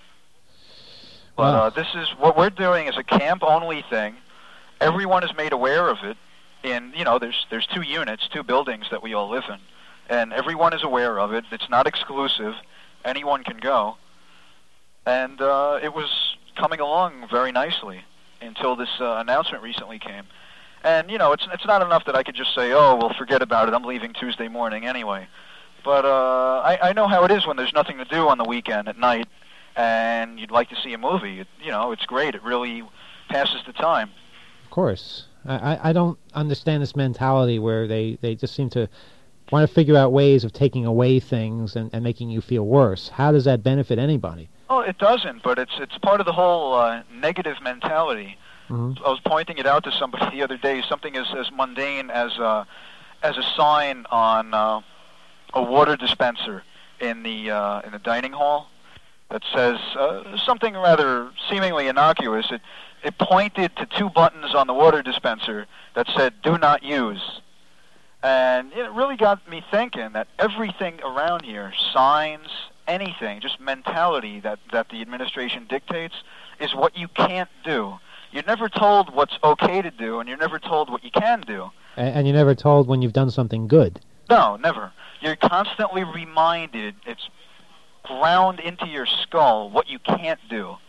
But Wow. uh, this is what we're doing is a camp-only thing. Everyone is made aware of it. In you know, there's there's two units, two buildings that we all live in, and everyone is aware of it. It's not exclusive. Anyone can go, and uh, it was coming along very nicely until this uh, announcement recently came. And you know, it's it's not enough that I could just say, oh, well, forget about it. I'm leaving Tuesday morning anyway. But uh, I, I know how it is when there's nothing to do on the weekend at night, and you'd like to see a movie. It, you know, it's great. It really passes the time. Of course. I, I- I don't understand this mentality where they, they just seem to want to figure out ways of taking away things and, and making you feel worse. How does that benefit anybody? Well, it doesn't, but it's it's part of the whole uh, negative mentality. Mm-hmm. I was pointing it out to somebody the other day. Something as, as mundane as a, as a sign on uh, a water dispenser in the uh, in the dining hall that says uh, something rather seemingly innocuous. It it pointed to two buttons on the water dispenser that said "Do not use," and it really got me thinking that everything around here, signs, anything, just mentality that that the administration dictates, is what you can't do. You're never told what's okay to do, and you're never told what you can do. And, and you're never told when you've done something good. No, never. You're constantly reminded, it's ground into your skull what you can't do.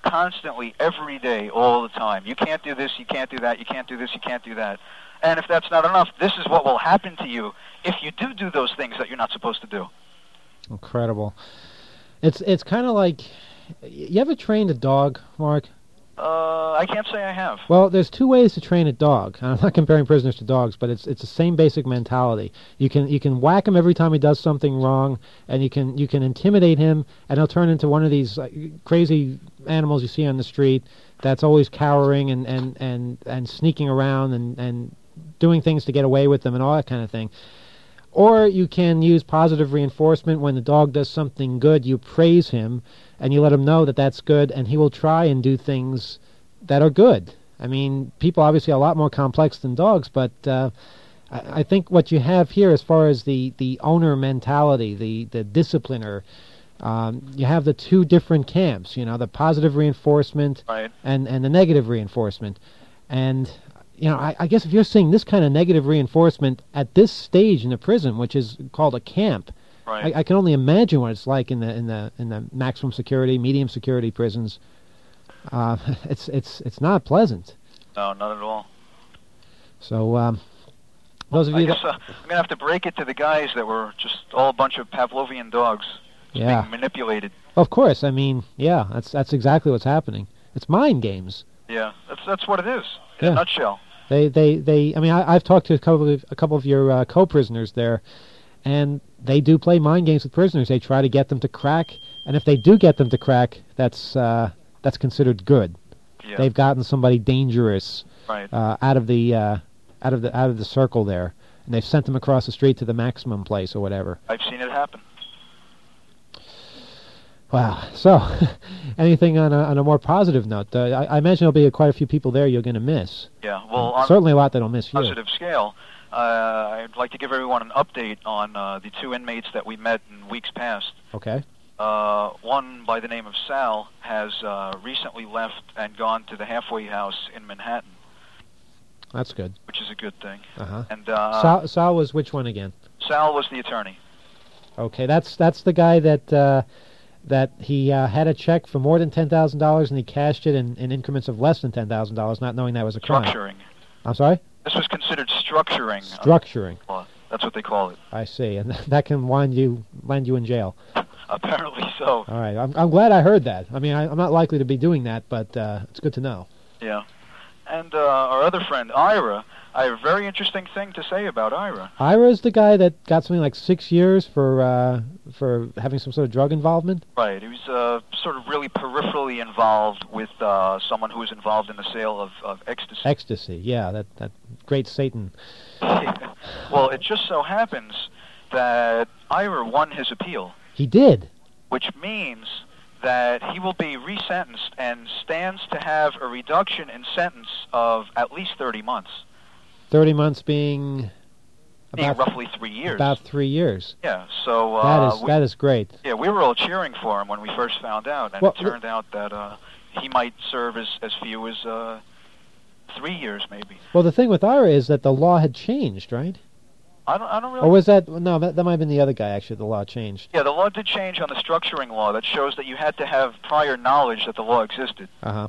constantly, every day, all the time. You can't do this, you can't do that, you can't do this, you can't do that. And if that's not enough, this is what will happen to you if you do do those things that you're not supposed to do. Incredible. It's it's kind of like, you ever trained a dog, Mark? Uh, I can't say I have. Well, there's two ways to train a dog. I'm not comparing prisoners to dogs, but it's it's the same basic mentality. You can you can whack him every time he does something wrong, and you can you can intimidate him, and he'll turn into one of these uh, crazy animals you see on the street that's always cowering and and and, and sneaking around and and doing things to get away with them and all that kind of thing. Or you can use positive reinforcement. When the dog does something good, you praise him, and you let him know that that's good, and he will try and do things that are good. I mean, people obviously are a lot more complex than dogs, but uh, I, I think what you have here as far as the, the owner mentality, the, the discipliner, um, you have the two different camps, you know, the positive reinforcement right. and, and the negative reinforcement. And you know, I, I guess if you're seeing this kind of negative reinforcement at this stage in the prison, which is called a camp, right. I, I can only imagine what it's like in the in the in the maximum security, medium security prisons. Uh, it's it's it's not pleasant. No, not at all. So, um, those of I you guess, that uh, I'm gonna have to break it to the guys that were just all a bunch of Pavlovian dogs, just Yeah. being manipulated. of course, I mean, yeah, that's that's exactly what's happening. It's mind games. Yeah, that's that's what it is in Yeah. a nutshell. They, they, they. I mean, I, I've talked to a couple of a couple of your uh, co-prisoners there, and they do play mind games with prisoners. They try to get them to crack, and if they do get them to crack, that's uh, that's considered good. Yeah. They've gotten somebody dangerous Right. uh, out of the uh, out of the out of the circle there, and they've sent them across the street to the maximum place or whatever. I've seen it happen. Wow. So, anything on a, on a more positive note? Uh, I, I imagine there'll be a, quite a few people there you're going to miss. Yeah. Well, on Certainly a lot that'll miss you. positive scale, uh, I'd like to give everyone an update on uh, the two inmates that we met in weeks past. Okay. Uh, one by the name of Sal has uh, recently left and gone to the halfway house in Manhattan, That's good. which is a good thing. Uh-huh. And uh, Sal, Sal was which one again? Sal was the attorney. Okay, that's that's the guy that uh, that he uh, had a check for more than ten thousand dollars and he cashed it in, in increments of less than ten thousand dollars, not knowing that was a crime. Structuring. I'm sorry? This was considered structuring. Structuring. Uh, that's what they call it. I see, and that can wind you land you in jail. Apparently so. All right, I'm I'm glad I heard that. I mean, I, I'm not likely to be doing that, but uh, it's good to know. Yeah. And uh, our other friend, Ira, I have a very interesting thing to say about Ira. Ira's the guy that got something like six years for uh, for having some sort of drug involvement. Right. He was uh, sort of really peripherally involved with uh, someone who was involved in the sale of, of ecstasy. Ecstasy, yeah, that that great Satan. Well, it just so happens that Ira won his appeal, He did. which means that he will be resentenced and stands to have a reduction in sentence of at least thirty months, Thirty months being being about roughly three years. about three years. Yeah, so uh, That is we, that is great. yeah, we were all cheering for him when we first found out, and Well, it turned out that uh, he might serve as, as few as uh, three years, maybe. Well, the thing with Ira is that the law had changed, right? I don't, I don't really. Or was that no? That, that might have been the other guy. Actually, the law changed. Yeah, the law did change on the structuring law. That shows that you had to have prior knowledge that the law existed. Uh huh.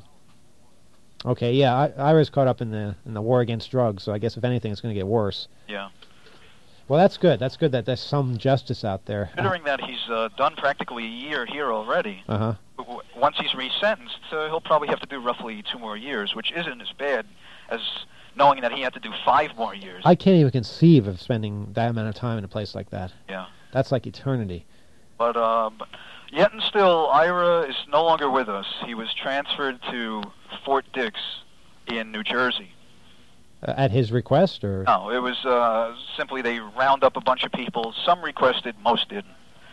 Okay, yeah, I, Ira's caught up in the in the war against drugs, so I guess if anything, it's going to get worse. Yeah. Well, that's good. That's good that there's some justice out there. Considering that he's uh, done practically a year here already, Uh huh. w- w- once he's resentenced, uh, he'll probably have to do roughly two more years, which isn't as bad as knowing that he had to do five more years. I can't even conceive of spending that amount of time in a place like that. Yeah. That's like eternity. But, uh, but yet and still, Ira is no longer with us. He was transferred to Fort Dix in New Jersey. Uh, at his request, or No, it was uh, simply they round up a bunch of people. Some requested, most didn't.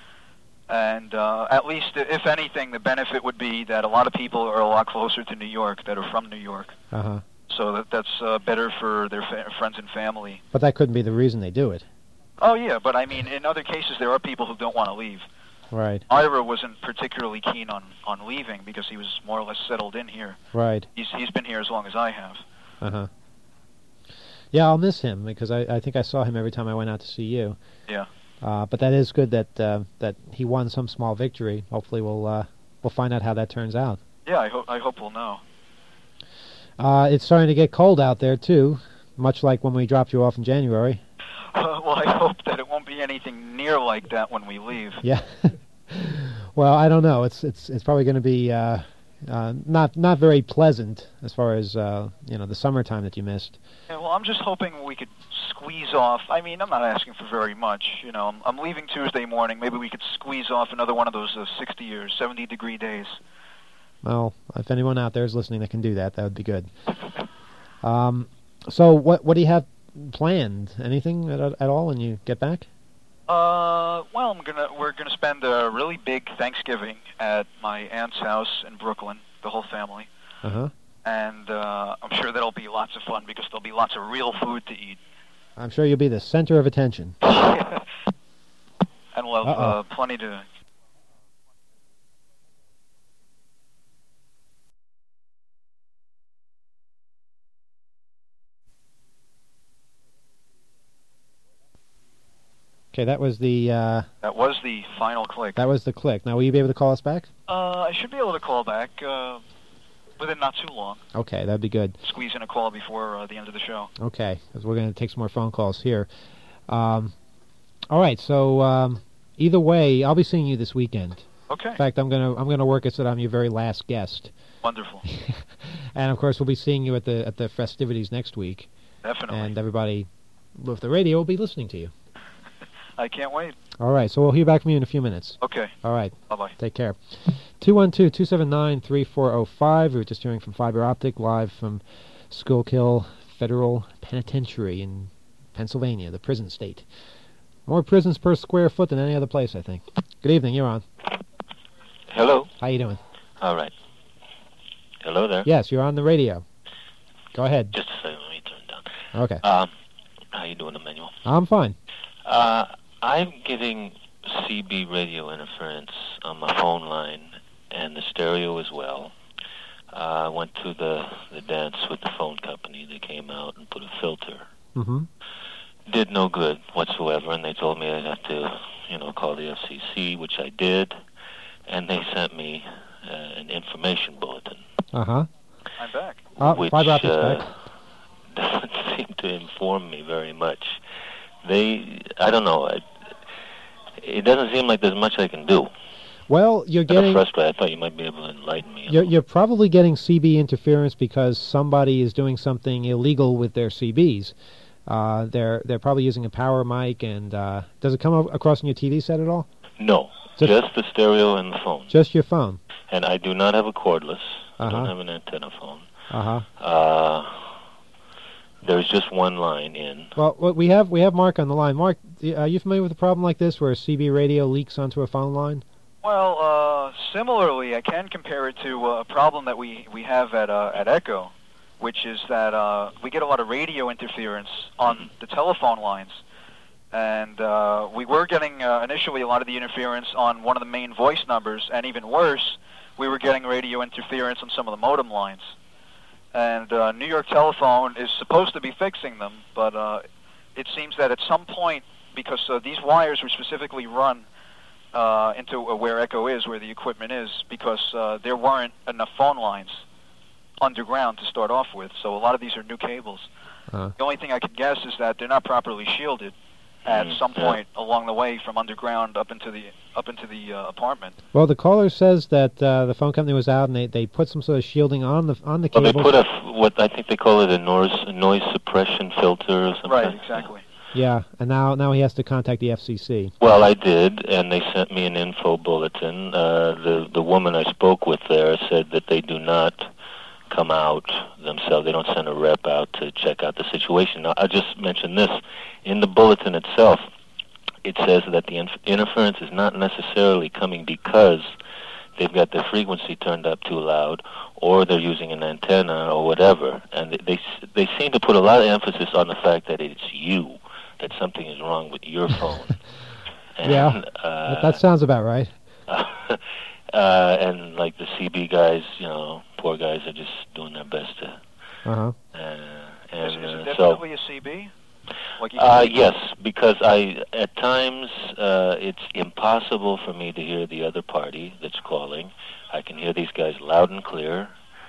And uh, at least, if anything, the benefit would be that a lot of people are a lot closer to New York that are from New York. uh huh. So that that's uh, better for their fa- friends and family. But that couldn't be the reason they do it. Oh, yeah, but I mean, in other cases, there are people who don't want to leave. Right. Ira wasn't particularly keen on, on leaving because he was more or less settled in here. Right. He's he's been here as long as I have. Uh huh. Yeah, I'll miss him because I, I think I saw him every time I went out to see you. Yeah. Uh, but that is good that uh, that he won some small victory. Hopefully, we'll uh, we'll find out how that turns out. Yeah, I hope I hope we'll know. Uh, it's starting to get cold out there too, much like when we dropped you off in January. Uh, well, I hope that it won't be anything near like that when we leave. Yeah. Well, I don't know. It's it's it's probably going to be uh, uh, not not very pleasant as far as uh, you know the summertime that you missed. Yeah, well, I'm just hoping we could squeeze off. I mean, I'm not asking for very much. You know, I'm, I'm leaving Tuesday morning. Maybe we could squeeze off another one of those uh, sixty or seventy degree days. Well, if anyone out there is listening that can do that, that would be good. Um, so what what do you have planned? Anything at, at all when you get back? Uh, well, I'm gonna we're gonna spend a really big Thanksgiving at my aunt's house in Brooklyn, the whole family. Uh huh. And uh, I'm sure that'll be lots of fun because there'll be lots of real food to eat. I'm sure you'll be the center of attention. And we'll have Uh-oh. uh, plenty to. Okay, that was the uh, That was the final click. that was the click. Now, will you be able to call us back? Uh, I should be able to call back uh, within not too long. Okay, that'd be good. Squeeze in a call before uh, the end of the show. Okay, because we're going to take some more phone calls here. Um, all right, so um, either way, I'll be seeing you this weekend. Okay. In fact, I'm gonna I'm gonna work it so that I'm your very last guest. Wonderful. And of course, we'll be seeing you at the at the festivities next week. Definitely. And everybody with the radio will be listening to you. I can't wait. All right, so we'll hear back from you in a few minutes. Okay. All right. Bye-bye. Take care. two one two, two seven nine, three four zero five. We were just hearing from Fiber Optic live from Schuylkill Federal Penitentiary in Pennsylvania, the prison state. More prisons per square foot than any other place, I think. Good evening. You're on. Hello. How you doing? All right. Hello there. Yes, you're on the radio. Go ahead. Just a second. Let me turn it down. Okay. Um, how you doing, Emmanuel? I'm fine. Uh, I'm getting C B radio interference on my phone line and the stereo as well. Uh, I went to the, the dance with the phone company. They came out and put a filter. Mm-hmm. Did no good whatsoever, and they told me I'd have to, you know, call the F C C, which I did, and they sent me uh, an information bulletin. Uh-huh. I'm back. Uh, which Fiber Optic's uh, back. doesn't seem to inform me very much. They, I don't know, it, it doesn't seem like there's much I can do. Well, you're I'm getting... frustrated. I thought you might be able to enlighten me. You're, you're probably getting C B interference because somebody is doing something illegal with their C Bs. Uh, they're they're probably using a power mic, and uh, does it come o- across on your T V set at all? No, Just- just, the stereo and the phone. Just your phone. And I do not have a cordless. I Uh-huh. don't have an antenna phone. Uh-huh. Uh, there's just one line in. Well, what we have we have Mark on the line. Mark, y- are you familiar with a problem like this where a C B radio leaks onto a phone line? Well, uh, similarly, I can compare it to uh, a problem that we, we have at uh, at Echo, which is that uh, we get a lot of radio interference on the telephone lines. And uh, we were getting uh, initially a lot of the interference on one of the main voice numbers, and even worse, we were getting radio interference on some of the modem lines. And uh, New York Telephone is supposed to be fixing them, but uh, it seems that at some point, because uh, these wires were specifically run uh, into uh, where Echo is, where the equipment is, because uh, there weren't enough phone lines underground to start off with, so a lot of these are new cables. Uh, The only thing I could guess is that they're not properly shielded at Mm, some yeah. point along the way from underground up into the up into the uh, apartment. well, the caller says that uh, the phone company was out and they, they put some sort of shielding on the on the Well, they cables. put a, f- what I think they call it a noise, a noise suppression filter or something. Right, exactly. Yeah, and now now he has to contact the F C C. Well, I did, and they sent me an info bulletin. Uh, the the woman I spoke with there said that they do not come out themselves. They don't send a rep out to check out the situation. Now, I'll just mention this. In the bulletin itself, it says that the inf- interference is not necessarily coming because they've got their frequency turned up too loud, or they're using an antenna or whatever. And they they, s- they seem to put a lot of emphasis on the fact that it's you, that something is wrong with your phone. And, Yeah, uh, that, that sounds about right. uh, and like the C B guys, you know, poor guys are just doing their best to. Uh-huh. Uh, Is, and is it uh, so, definitely a C B? Like you Uh, can- yes, because I at times uh, it's impossible for me to hear the other party that's calling. I can hear these guys loud and clear.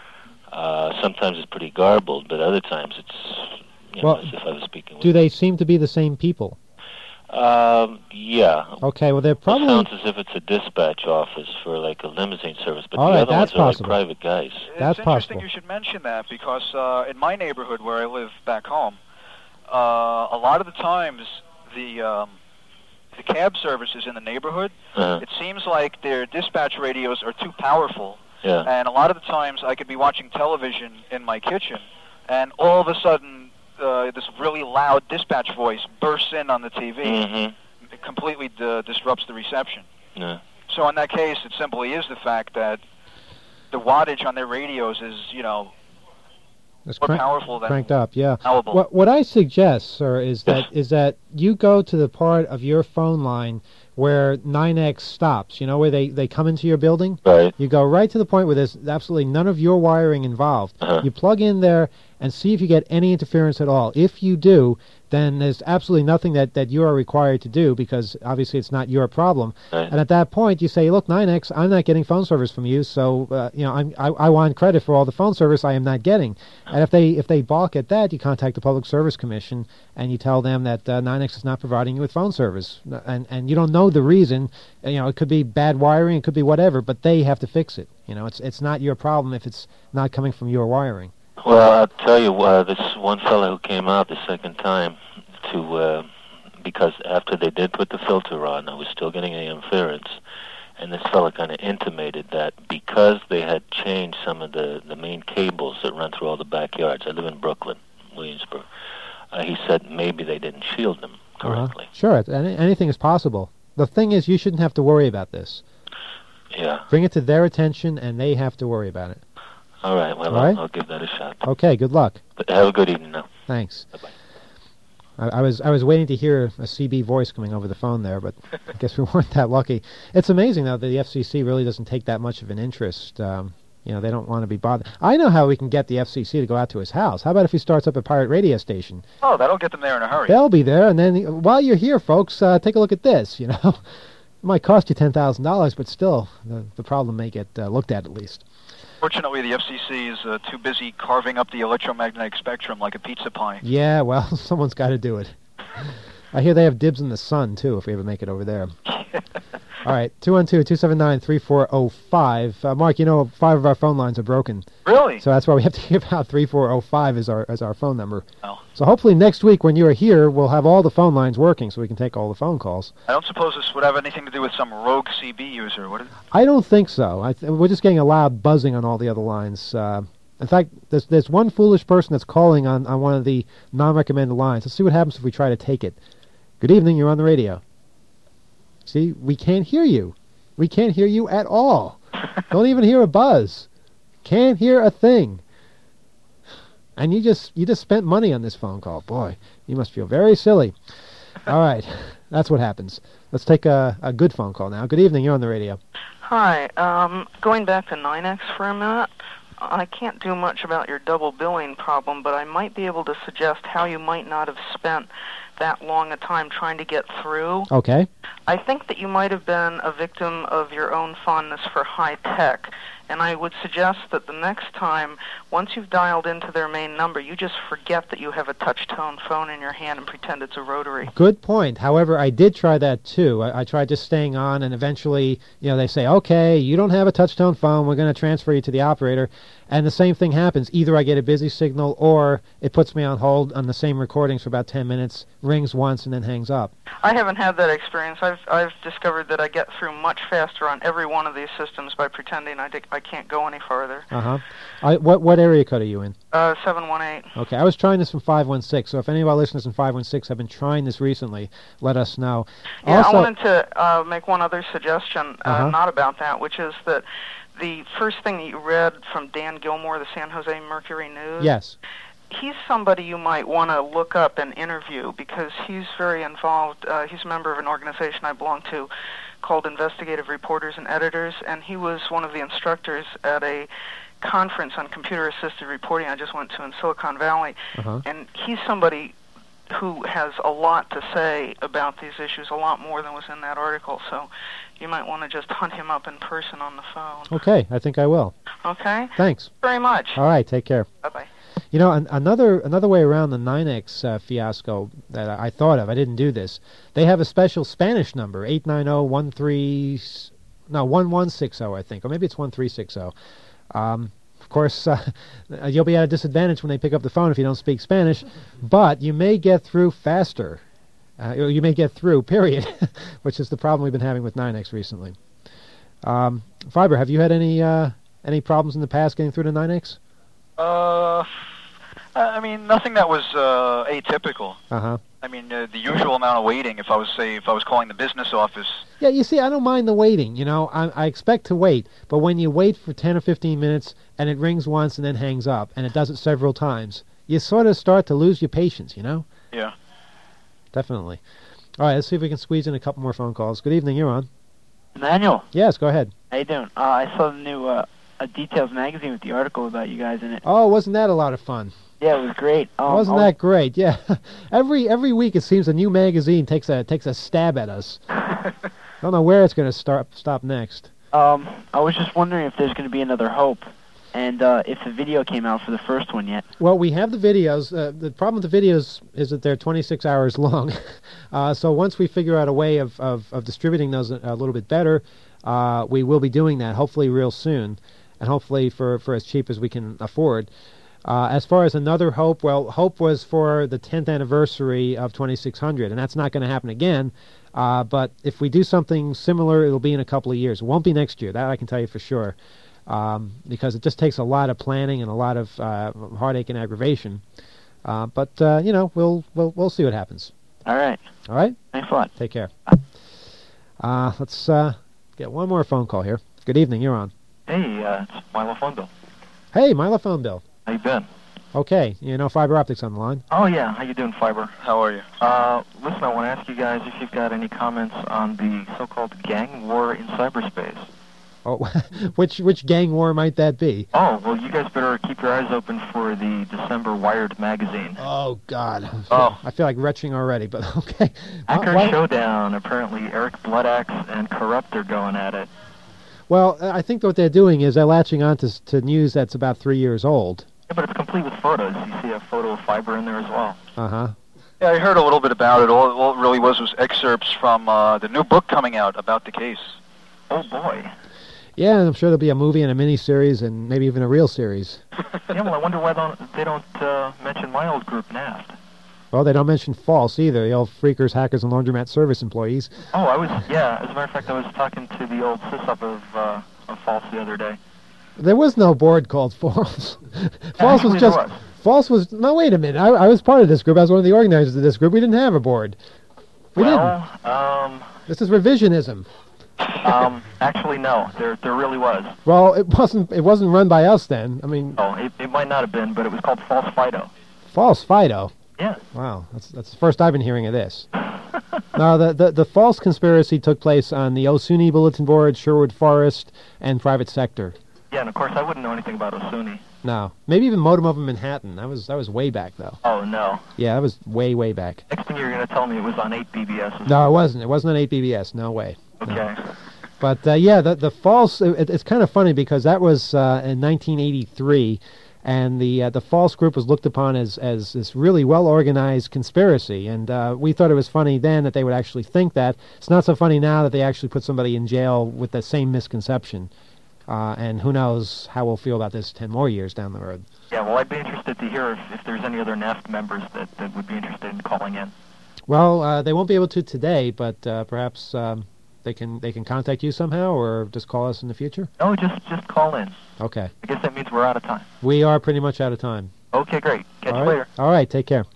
Uh, sometimes it's pretty garbled, but other times it's you know, Well, as if I was speaking with Do they seem to be the same people? Um, yeah. Okay, well, they're It probably... sounds as if it's a dispatch office for like a limousine service, but All the right, other that's ones are possible. like private guys. That's it's possible. interesting you should mention that because uh, in my neighborhood where I live back home, uh, a lot of the times the um, the cab services in the neighborhood, Uh-huh. it seems like their dispatch radios are too powerful. Yeah. And a lot of the times I could be watching television in my kitchen, and all of a sudden uh, this really loud dispatch voice bursts in on the T V. Mm-hmm. It completely uh, disrupts the reception. Yeah. So in that case, it simply is the fact that the wattage on their radios is, you know, It's more crank- powerful than cranked up, yeah. allowable. What what I suggest, sir, is that is that you go to the part of your phone line where nine X stops. You know, where they, they come into your building. Right. You go right to the point where there's absolutely none of your wiring involved. Uh-huh. You plug in there and see if you get any interference at all. If you do, then there's absolutely nothing that, that you are required to do because obviously it's not your problem. Right. And at that point, you say, look, nine X, I'm not getting phone service from you, so uh, you know I'm, I, I want credit for all the phone service I am not getting. And if they if they balk at that, you contact the Public Service Commission and you tell them that uh, nine X is not providing you with phone service. And and you don't know the reason. You know, it could be bad wiring, it could be whatever, but they have to fix it. You know, it's it's not your problem if it's not coming from your wiring. Well, I'll tell you, uh, this one fellow who came out the second time to, uh, because after they did put the filter on, I was still getting any interference, and this fellow kind of intimated that because they had changed some of the, the main cables that run through all the backyards, I live in Brooklyn, Williamsburg, uh, he said maybe they didn't shield them correctly. Uh-huh. Sure, it's, any, anything is possible. The thing is, you shouldn't have to worry about this. Yeah. Bring it to their attention, and they have to worry about it. All right, well, All right? I'll, I'll give that a shot. Okay, good luck. But have a good evening now. Thanks. Bye-bye. I, I was I was waiting to hear a C B voice coming over the phone there, but I guess we weren't that lucky. It's amazing, though, that the F C C really doesn't take that much of an interest. Um, you know, they don't want to be bothered. I know how we can get the F C C to go out to his house. How about if he starts up a pirate radio station? Oh, that'll get them there in a hurry. They'll be there, and then while you're here, folks, uh, take a look at this. You know, it might cost you ten thousand dollars, but still, the, the problem may get uh, looked at at least. Fortunately, the F C C is uh, too busy carving up the electromagnetic spectrum like a pizza pie. Yeah, well, someone's got to do it. I hear they have dibs in the sun, too, if we ever make it over there. All right, two one two, two seven nine, three four zero five. Uh, Mark, you know, five of our phone lines are broken. Really? So that's why we have to give out three four zero five as our, as our phone number. Oh. So hopefully next week when you're here, we'll have all the phone lines working so we can take all the phone calls. I don't suppose this would have anything to do with some rogue C B user, would it? I don't think so. I th- we're just getting a loud buzzing on all the other lines. Uh, in fact, there's there's one foolish person that's calling on, on one of the non-recommended lines. Let's see what happens if we try to take it. Good evening, you're on the radio. See, we can't hear you. We can't hear you at all. Don't even hear a buzz. Can't hear a thing. And you just you just spent money on this phone call. Boy, you must feel very silly. All right, that's what happens. Let's take a, a good phone call now. Good evening, you're on the radio. Hi, um, going back to nine X for a minute, I can't do much about your double billing problem, but I might be able to suggest how you might not have spent that long a time trying to get through. Okay. I think that you might have been a victim of your own fondness for high tech, and I would suggest that the next time, once you've dialed into their main number, you just forget that you have a touch-tone phone in your hand and pretend it's a rotary. Good point. However, I did try that too. I, I tried just staying on, and eventually, you know, they say, okay, you don't have a touch-tone phone, we're going to transfer you to the operator. And the same thing happens. Either I get a busy signal or it puts me on hold on the same recordings for about ten minutes, rings once, and then hangs up. I haven't had that experience. I've I've discovered that I get through much faster on every one of these systems by pretending I, di- I can't go any farther. Uh-huh. I, what, what area code are you in? Uh, seven one eight. Okay, I was trying this from five one six, so if any of our listeners in five one six have been trying this recently, let us know. Yeah, also, I wanted to uh, make one other suggestion, uh, Uh-huh. not about that, which is that the first thing that you read from Dan Gilmore, the San Jose Mercury News, yes. he's somebody you might want to look up and interview because he's very involved. Uh, he's a member of an organization I belong to called Investigative Reporters and Editors, and he was one of the instructors at a conference on computer-assisted reporting I just went to in Silicon Valley. Uh-huh. And he's somebody who has a lot to say about these issues, a lot more than was in that article. So you might want to just hunt him up in person on the phone. Okay, I think I will. Okay? Thanks. Very much. All right, take care. Bye-bye. You know, an, another another way around the nine X uh, fiasco that I, I thought of, I didn't do this, they have a special Spanish number, eight nine zero one three, no, one one six zero, I think, or maybe it's one three six zero. Um, of course, uh, you'll be at a disadvantage when they pick up the phone if you don't speak Spanish, but you may get through faster. Uh, you may get through, period, which is the problem we've been having with nine X recently. Um, Fiber, have you had any uh, any problems in the past getting through to nine X? Uh, I mean, nothing that was uh, atypical. Uh-huh. I mean, uh, the usual amount of waiting. If I was, say, if I was calling the business office. Yeah, you see, I don't mind the waiting. You know, I, I expect to wait, but when you wait for ten or fifteen minutes and it rings once and then hangs up, and it does it several times, you sort of start to lose your patience. You know? Yeah. Definitely. All right, let's see if we can squeeze in a couple more phone calls. Good evening, you're on. Emmanuel. Yes, go ahead. How you doing? Uh, I saw the new uh, uh, Details magazine with the article about you guys in it. Oh, wasn't that a lot of fun? Yeah, it was great. Um, wasn't I was, that great? Yeah. every every week it seems a new magazine takes a takes a stab at us. Don't know where it's going to start stop next. Um, I was just wondering if there's going to be another Hope, and uh, if the video came out for the first one yet. Well, we have the videos. Uh, the problem with the videos is that they're twenty-six hours long. uh, so once we figure out a way of, of, of distributing those a, a little bit better, uh, we will be doing that, hopefully real soon, and hopefully for, for as cheap as we can afford. Uh, as far as another Hope, well, Hope was for the tenth anniversary of twenty-six hundred, and that's not going to happen again. Uh, but if we do something similar, it'll be in a couple of years. It won't be next year, that I can tell you for sure, um, because it just takes a lot of planning and a lot of uh, heartache and aggravation. Uh, but uh, you know, we'll we'll we'll see what happens. All right. All right. Thanks a lot. Take care. Uh, let's uh, get one more phone call here. Good evening. You're on. Hey, uh, it's Milo Phone Bill. Hey, Milo Phone Bill. How you been? Okay. You know, Fiber Optics on the line. Oh, yeah. How you doing, Fiber? How are you? Uh, listen, I want to ask you guys if you've got any comments on the so-called gang war in cyberspace. Oh, which which gang war might that be? Oh, well, you guys better keep your eyes open for the December Wired magazine. Oh, God. Oh. I feel like retching already, but okay. Hacker Why- Showdown. Apparently, Eric Bloodaxe and Corrupt are going at it. Well, I think what they're doing is they're latching on to, to news that's about three years old. Yeah, but it's complete with photos. You see a photo of Fiber in there as well. Uh-huh. Yeah, I heard a little bit about it. All, all it really was was excerpts from uh, the new book coming out about the case. Oh, boy. Yeah, and I'm sure there'll be a movie and a mini-series and maybe even a real series. Yeah, well, I wonder why don't, they don't uh, mention my old group, N A F T. Well, they don't mention false either, the old freakers, hackers, and laundromat service employees. Oh, I was, yeah, as a matter of fact, I was talking to the old sys-up of, uh, of False the other day. There was no board called False. False Actually, was just... there was. False was... No, wait a minute. I, I was part of this group. I was one of the organizers of this group. We didn't have a board. We well, didn't. um... This is revisionism. um, actually, no. There there really was. Well, it wasn't It wasn't run by us then. I mean... Oh, it, it might not have been, but it was called False Fido. False Fido? Yeah. Wow, that's that's the first I've been hearing of this. Now, the, the, the false conspiracy took place on the Osuni Bulletin Board, Sherwood Forest, and private sector. Yeah, and of course, I wouldn't know anything about Osuni. No. Maybe even Modem over Manhattan. That was that was way back, though. Oh, no. Yeah, that was way, way back. Next thing you're going to tell me it was on eight B B S. No, it wasn't. It wasn't on eight B B S. No way. Okay. No. But, uh, yeah, the, the false... It, it's kind of funny because that was uh, in nineteen eighty-three... And the uh, the false group was looked upon as, as this really well-organized conspiracy. And uh, we thought it was funny then that they would actually think that. It's not so funny now that they actually put somebody in jail with that same misconception. Uh, and who knows how we'll feel about this ten more years down the road. Yeah, well, I'd be interested to hear if, if there's any other N A F T members that, that would be interested in calling in. Well, uh, they won't be able to today, but uh, perhaps um, they can they can contact you somehow or just call us in the future? No, just, just call in. Okay. I guess that means we're out of time. We are pretty much out of time. Okay, great. Catch All you right. later. All right, take care.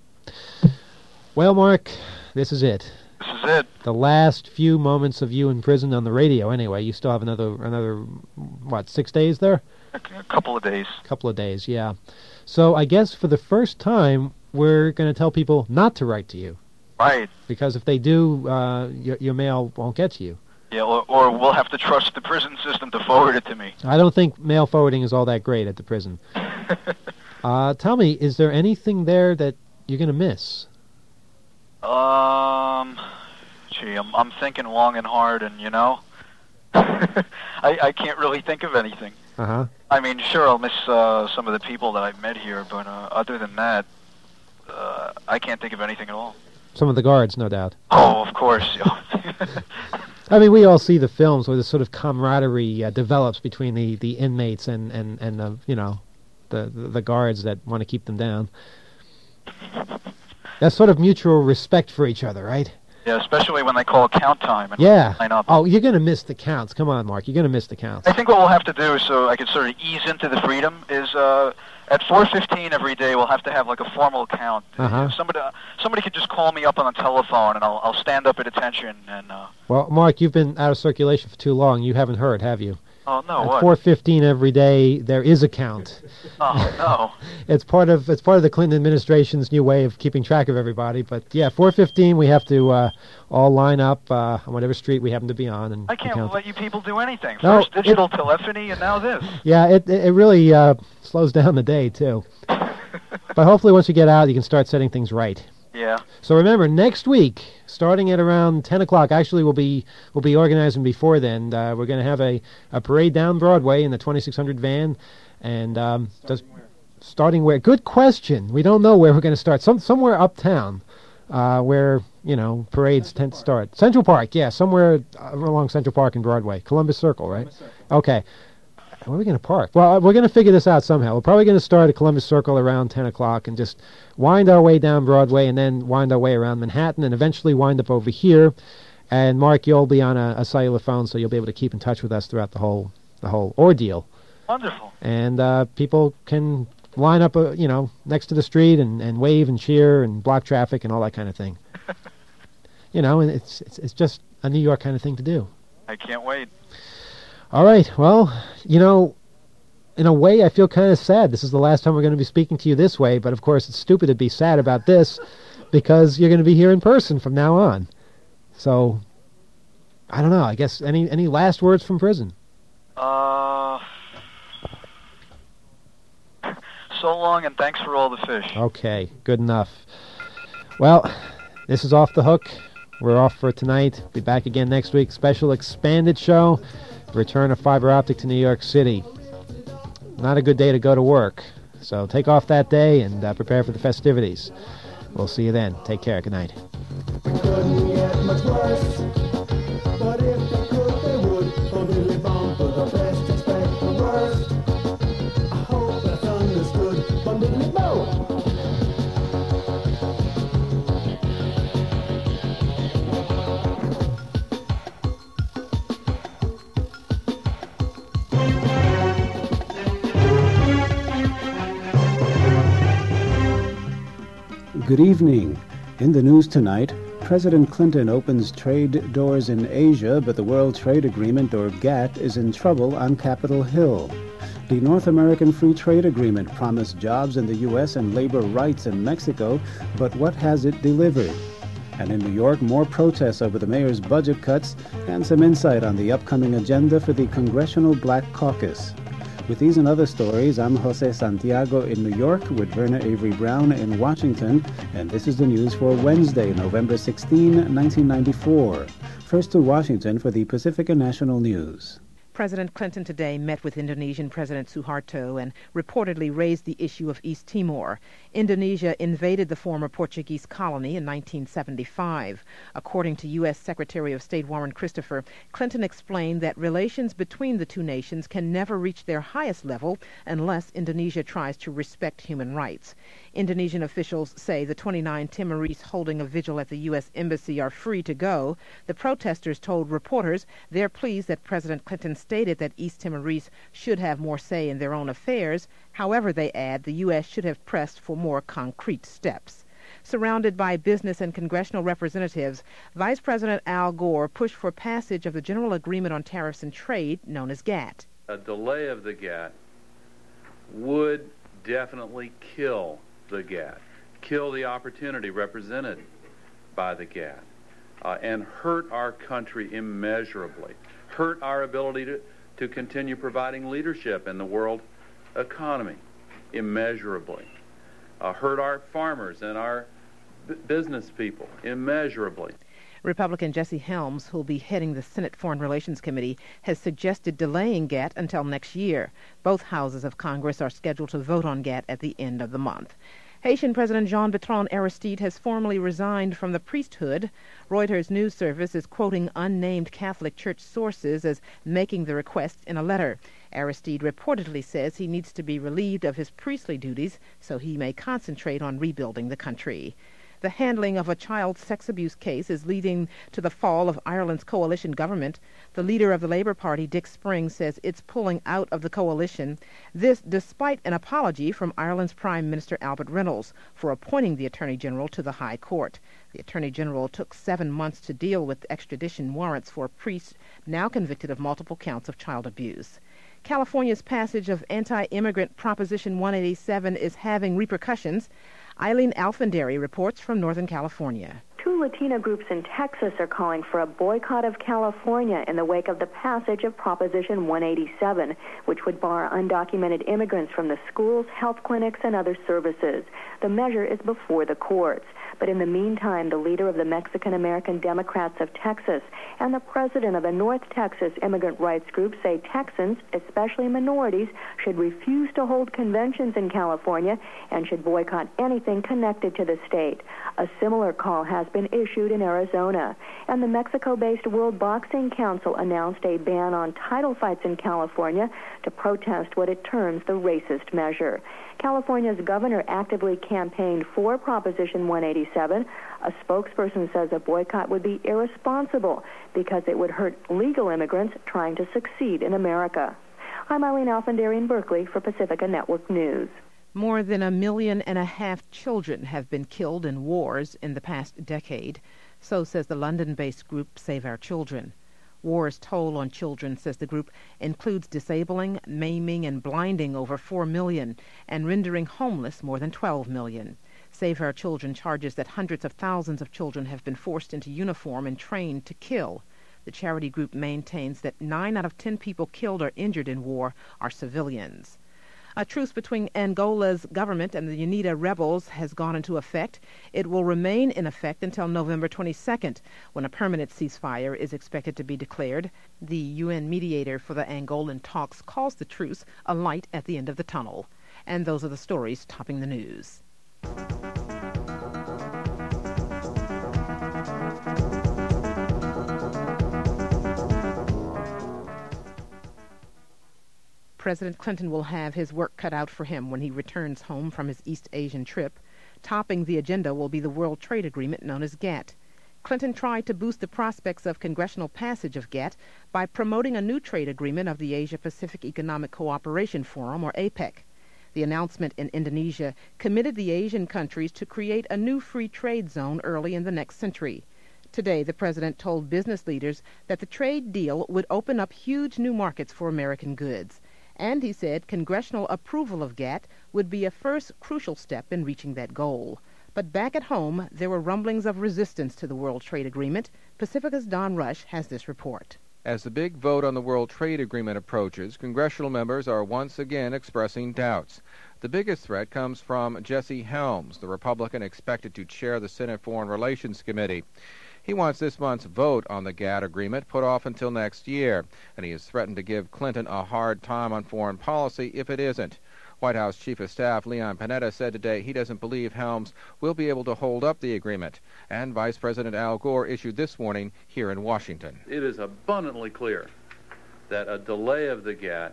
Well, Mark, this is it. This is it. The last few moments of you in prison on the radio. Anyway, you still have another another what six days there? A couple of days. A couple of days, yeah. So I guess for the first time, we're going to tell people not to write to you. Right. Because if they do, uh, your, your mail won't get to you. Yeah, or, or we'll have to trust the prison system to forward it to me. I don't think mail forwarding is all that great at the prison. uh, tell me, is there anything there that you're going to miss? Um, gee, I'm, I'm thinking long and hard, and, you know, I, I can't really think of anything. Uh-huh. I mean, sure, I'll miss uh, some of the people that I've met here, but uh, other than that, uh, I can't think of anything at all. Some of the guards, no doubt. Oh, of course. I mean, we all see the films where this sort of camaraderie uh, develops between the, the inmates and, and, and uh, you know, the, the, the guards that want to keep them down. That's sort of mutual respect for each other, right? Yeah, especially when they call count time and Yeah. line up. Oh, you're going to miss the counts. Come on, Mark. You're going to miss the counts. I think what we'll have to do, so I can sort of ease into the freedom, is uh, at four fifteen every day we'll have to have like a formal count. Uh-huh. Somebody, somebody could just call me up on the telephone, and I'll, I'll stand up at attention. And uh, Well, Mark, you've been out of circulation for too long. You haven't heard, have you? oh no, At what? four fifteen every day, there is a count. Oh no. It's part of it's part of the Clinton administration's new way of keeping track of everybody. But yeah, four fifteen, we have to uh, all line up uh, on whatever street we happen to be on. And I can't count. let you people do anything. No, First digital it- telephony, and now this. Yeah, it it it really uh, slows down the day too. But hopefully, once you get out, you can start setting things right. Yeah. So remember, next week, starting at around ten o'clock, actually we'll be we'll be organizing before then. Uh, we're going to have a, a parade down Broadway in the twenty-six hundred van, and um, does, starting where? Good question. We don't know where we're going to start. Some somewhere uptown, uh, where you know parades tend to start. Central Park, yeah, somewhere uh, along Central Park and Broadway, Columbus Circle, right? Okay. Where are we going to park? Well, we're going to figure this out somehow. We're probably going to start at Columbus Circle around ten o'clock and just wind our way down Broadway and then wind our way around Manhattan and eventually wind up over here. And Mark, you'll be on a, a cellular phone, so you'll be able to keep in touch with us throughout the whole the whole ordeal. Wonderful. And uh, people can line up, uh, you know, next to the street and, and wave and cheer and block traffic and all that kind of thing. You know, and it's, it's it's just a New York kind of thing to do. I can't wait. All right. Well, you know, in a way, I feel kind of sad. This is the last time we're going to be speaking to you this way, but of course, it's stupid to be sad about this because you're going to be here in person from now on. So, I don't know. I guess any any last words from prison? Uh, so long, and thanks for all the fish. Okay, good enough. Well, this is Off the Hook. We're off for tonight. Be back again next week. Special expanded show. Return of fiber optic to New York City. Not a good day to go to work. So take off that day and uh, prepare for the festivities. We'll see you then. Take care. Good night. Couldn't get much worse, but if they could, they would. From Billy Bumper, the best expect the worst. I hope that's understood. From Billy Bo. Good evening. In the news tonight, President Clinton opens trade doors in Asia, but the World Trade Agreement, or GATT, is in trouble on Capitol Hill. The North American Free Trade Agreement promised jobs in the U S and labor rights in Mexico, but what has it delivered? And in New York, more protests over the mayor's budget cuts and some insight on the upcoming agenda for the Congressional Black Caucus. With these and other stories, I'm Jose Santiago in New York with Verna Avery Brown in Washington, and this is the news for Wednesday, November sixteenth, nineteen ninety-four. First to Washington for the Pacifica National News. President Clinton today met with Indonesian President Suharto and reportedly raised the issue of East Timor. Indonesia invaded the former Portuguese colony in nineteen seventy-five. According to U S Secretary of State Warren Christopher, Clinton explained that relations between the two nations can never reach their highest level unless Indonesia tries to respect human rights. Indonesian officials say the twenty-nine Timorese holding a vigil at the U S Embassy are free to go. The protesters told reporters they're pleased that President Clinton stated that East Timorese should have more say in their own affairs. However, they add, the U S should have pressed for more concrete steps. Surrounded by business and congressional representatives, Vice President Al Gore pushed for passage of the General Agreement on Tariffs and Trade, known as GATT. A delay of the GATT would definitely kill the GATT, kill the opportunity represented by the GATT, uh, and hurt our country immeasurably, hurt our ability to, to continue providing leadership in the world economy immeasurably, uh, hurt our farmers and our b- business people immeasurably. Republican Jesse Helms, who'll be heading the Senate Foreign Relations Committee, has suggested delaying GATT until next year. Both houses of Congress are scheduled to vote on GATT at the end of the month. Haitian President Jean-Bertrand Aristide has formally resigned from the priesthood. Reuters news service is quoting unnamed Catholic Church sources as making the request in a letter. Aristide reportedly says he needs to be relieved of his priestly duties so he may concentrate on rebuilding the country. The handling of a child sex abuse case is leading to the fall of Ireland's coalition government. The leader of the Labour Party, Dick Spring, says it's pulling out of the coalition. This despite an apology from Ireland's Prime Minister Albert Reynolds for appointing the Attorney General to the High Court. The Attorney General took seven months to deal with extradition warrants for priests now convicted of multiple counts of child abuse. California's passage of anti-immigrant Proposition one eighty-seven is having repercussions. Eileen Alfandary reports from Northern California. Two Latino groups in Texas are calling for a boycott of California in the wake of the passage of Proposition one eighty-seven, which would bar undocumented immigrants from the schools, health clinics, and other services. The measure is before the courts. But in the meantime, the leader of the Mexican-American Democrats of Texas and the president of the North Texas immigrant rights group say Texans, especially minorities, should refuse to hold conventions in California and should boycott anything connected to the state. A similar call has been issued in Arizona. And the Mexico-based World Boxing Council announced a ban on title fights in California to protest what it terms the racist measure. California's governor actively campaigned for Proposition one eighty-seven. A spokesperson says a boycott would be irresponsible because it would hurt legal immigrants trying to succeed in America. I'm Eileen Alfandary in Berkeley for Pacifica Network News. More than a million and a half children have been killed in wars in the past decade. So says the London-based group Save Our Children. War's toll on children, says the group, includes disabling, maiming, and blinding over four million and rendering homeless more than twelve million. Save Our Children charges that hundreds of thousands of children have been forced into uniform and trained to kill. The charity group maintains that nine out of ten people killed or injured in war are civilians. A truce between Angola's government and the UNITA rebels has gone into effect. It will remain in effect until November twenty-second, when a permanent ceasefire is expected to be declared. The U N mediator for the Angolan talks calls the truce a light at the end of the tunnel. And those are the stories topping the news. President Clinton will have his work cut out for him when he returns home from his East Asian trip. Topping the agenda will be the World Trade Agreement known as GATT. Clinton tried to boost the prospects of congressional passage of GATT by promoting a new trade agreement of the Asia-Pacific Economic Cooperation Forum, or APEC. The announcement in Indonesia committed the Asian countries to create a new free trade zone early in the next century. Today, the president told business leaders that the trade deal would open up huge new markets for American goods. And he said congressional approval of GATT would be a first crucial step in reaching that goal. But back at home, there were rumblings of resistance to the World Trade Agreement. Pacifica's Don Rush has this report. As the big vote on the World Trade Agreement approaches, congressional members are once again expressing doubts. The biggest threat comes from Jesse Helms, the Republican expected to chair the Senate Foreign Relations Committee. He wants this month's vote on the GATT agreement put off until next year, and he has threatened to give Clinton a hard time on foreign policy if it isn't. White House Chief of Staff Leon Panetta said today he doesn't believe Helms will be able to hold up the agreement, and Vice President Al Gore issued this warning here in Washington. It is abundantly clear that a delay of the GATT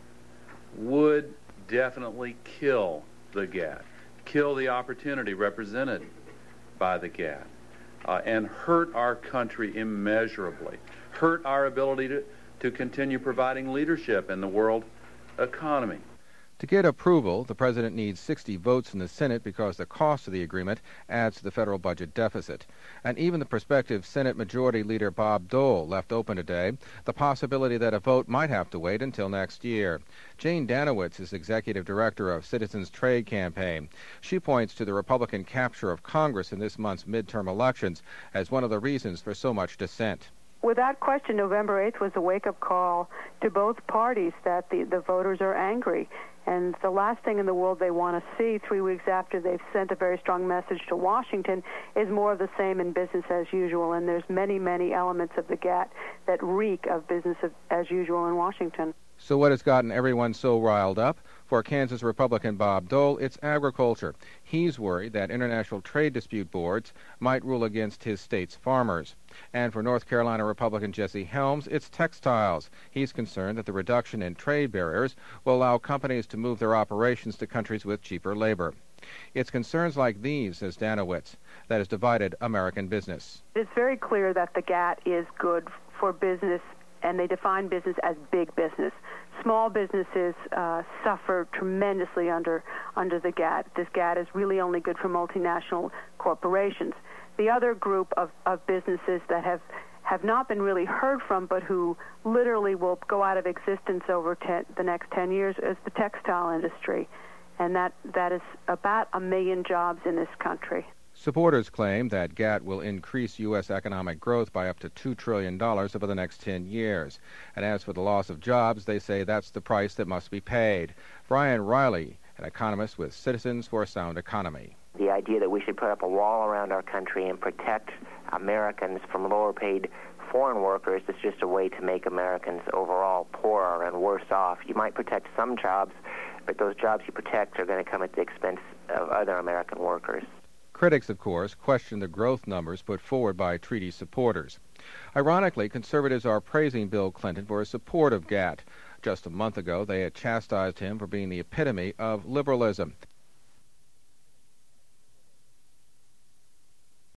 would definitely kill the GATT, kill the opportunity represented by the GATT. Uh, and hurt our country immeasurably, hurt our ability to, to continue providing leadership in the world economy. To get approval, the president needs sixty votes in the Senate because the cost of the agreement adds to the federal budget deficit. And even the prospective Senate Majority Leader Bob Dole left open today the possibility that a vote might have to wait until next year. Jane Danowitz is executive director of Citizens Trade Campaign. She points to the Republican capture of Congress in this month's midterm elections as one of the reasons for so much dissent. Without question, November eighth was a wake-up call to both parties that the, the voters are angry. And the last thing in the world they want to see three weeks after they've sent a very strong message to Washington is more of the same in business as usual. And there's many, many elements of the GATT that reek of business as usual in Washington. So what has gotten everyone so riled up? For Kansas Republican Bob Dole, it's agriculture. He's worried that international trade dispute boards might rule against his state's farmers. And for North Carolina Republican Jesse Helms, it's textiles. He's concerned that the reduction in trade barriers will allow companies to move their operations to countries with cheaper labor. It's concerns like these, says Danowitz, that has divided American business. It's very clear that the GATT is good for business, and they define business as big business. Small businesses uh, suffer tremendously under under the GATT. This GATT is really only good for multinational corporations. The other group of, of businesses that have, have not been really heard from, but who literally will go out of existence over ten, the next ten years, is the textile industry. And that, that is about a million jobs in this country. Supporters claim that GATT will increase U S economic growth by up to two trillion dollars over the next ten years. And as for the loss of jobs, they say that's the price that must be paid. Brian Riley, an economist with Citizens for a Sound Economy. The idea that we should put up a wall around our country and protect Americans from lower-paid foreign workers is just a way to make Americans overall poorer and worse off. You might protect some jobs, but those jobs you protect are going to come at the expense of other American workers. Critics, of course, question the growth numbers put forward by treaty supporters. Ironically, conservatives are praising Bill Clinton for his support of GATT. Just a month ago, they had chastised him for being the epitome of liberalism.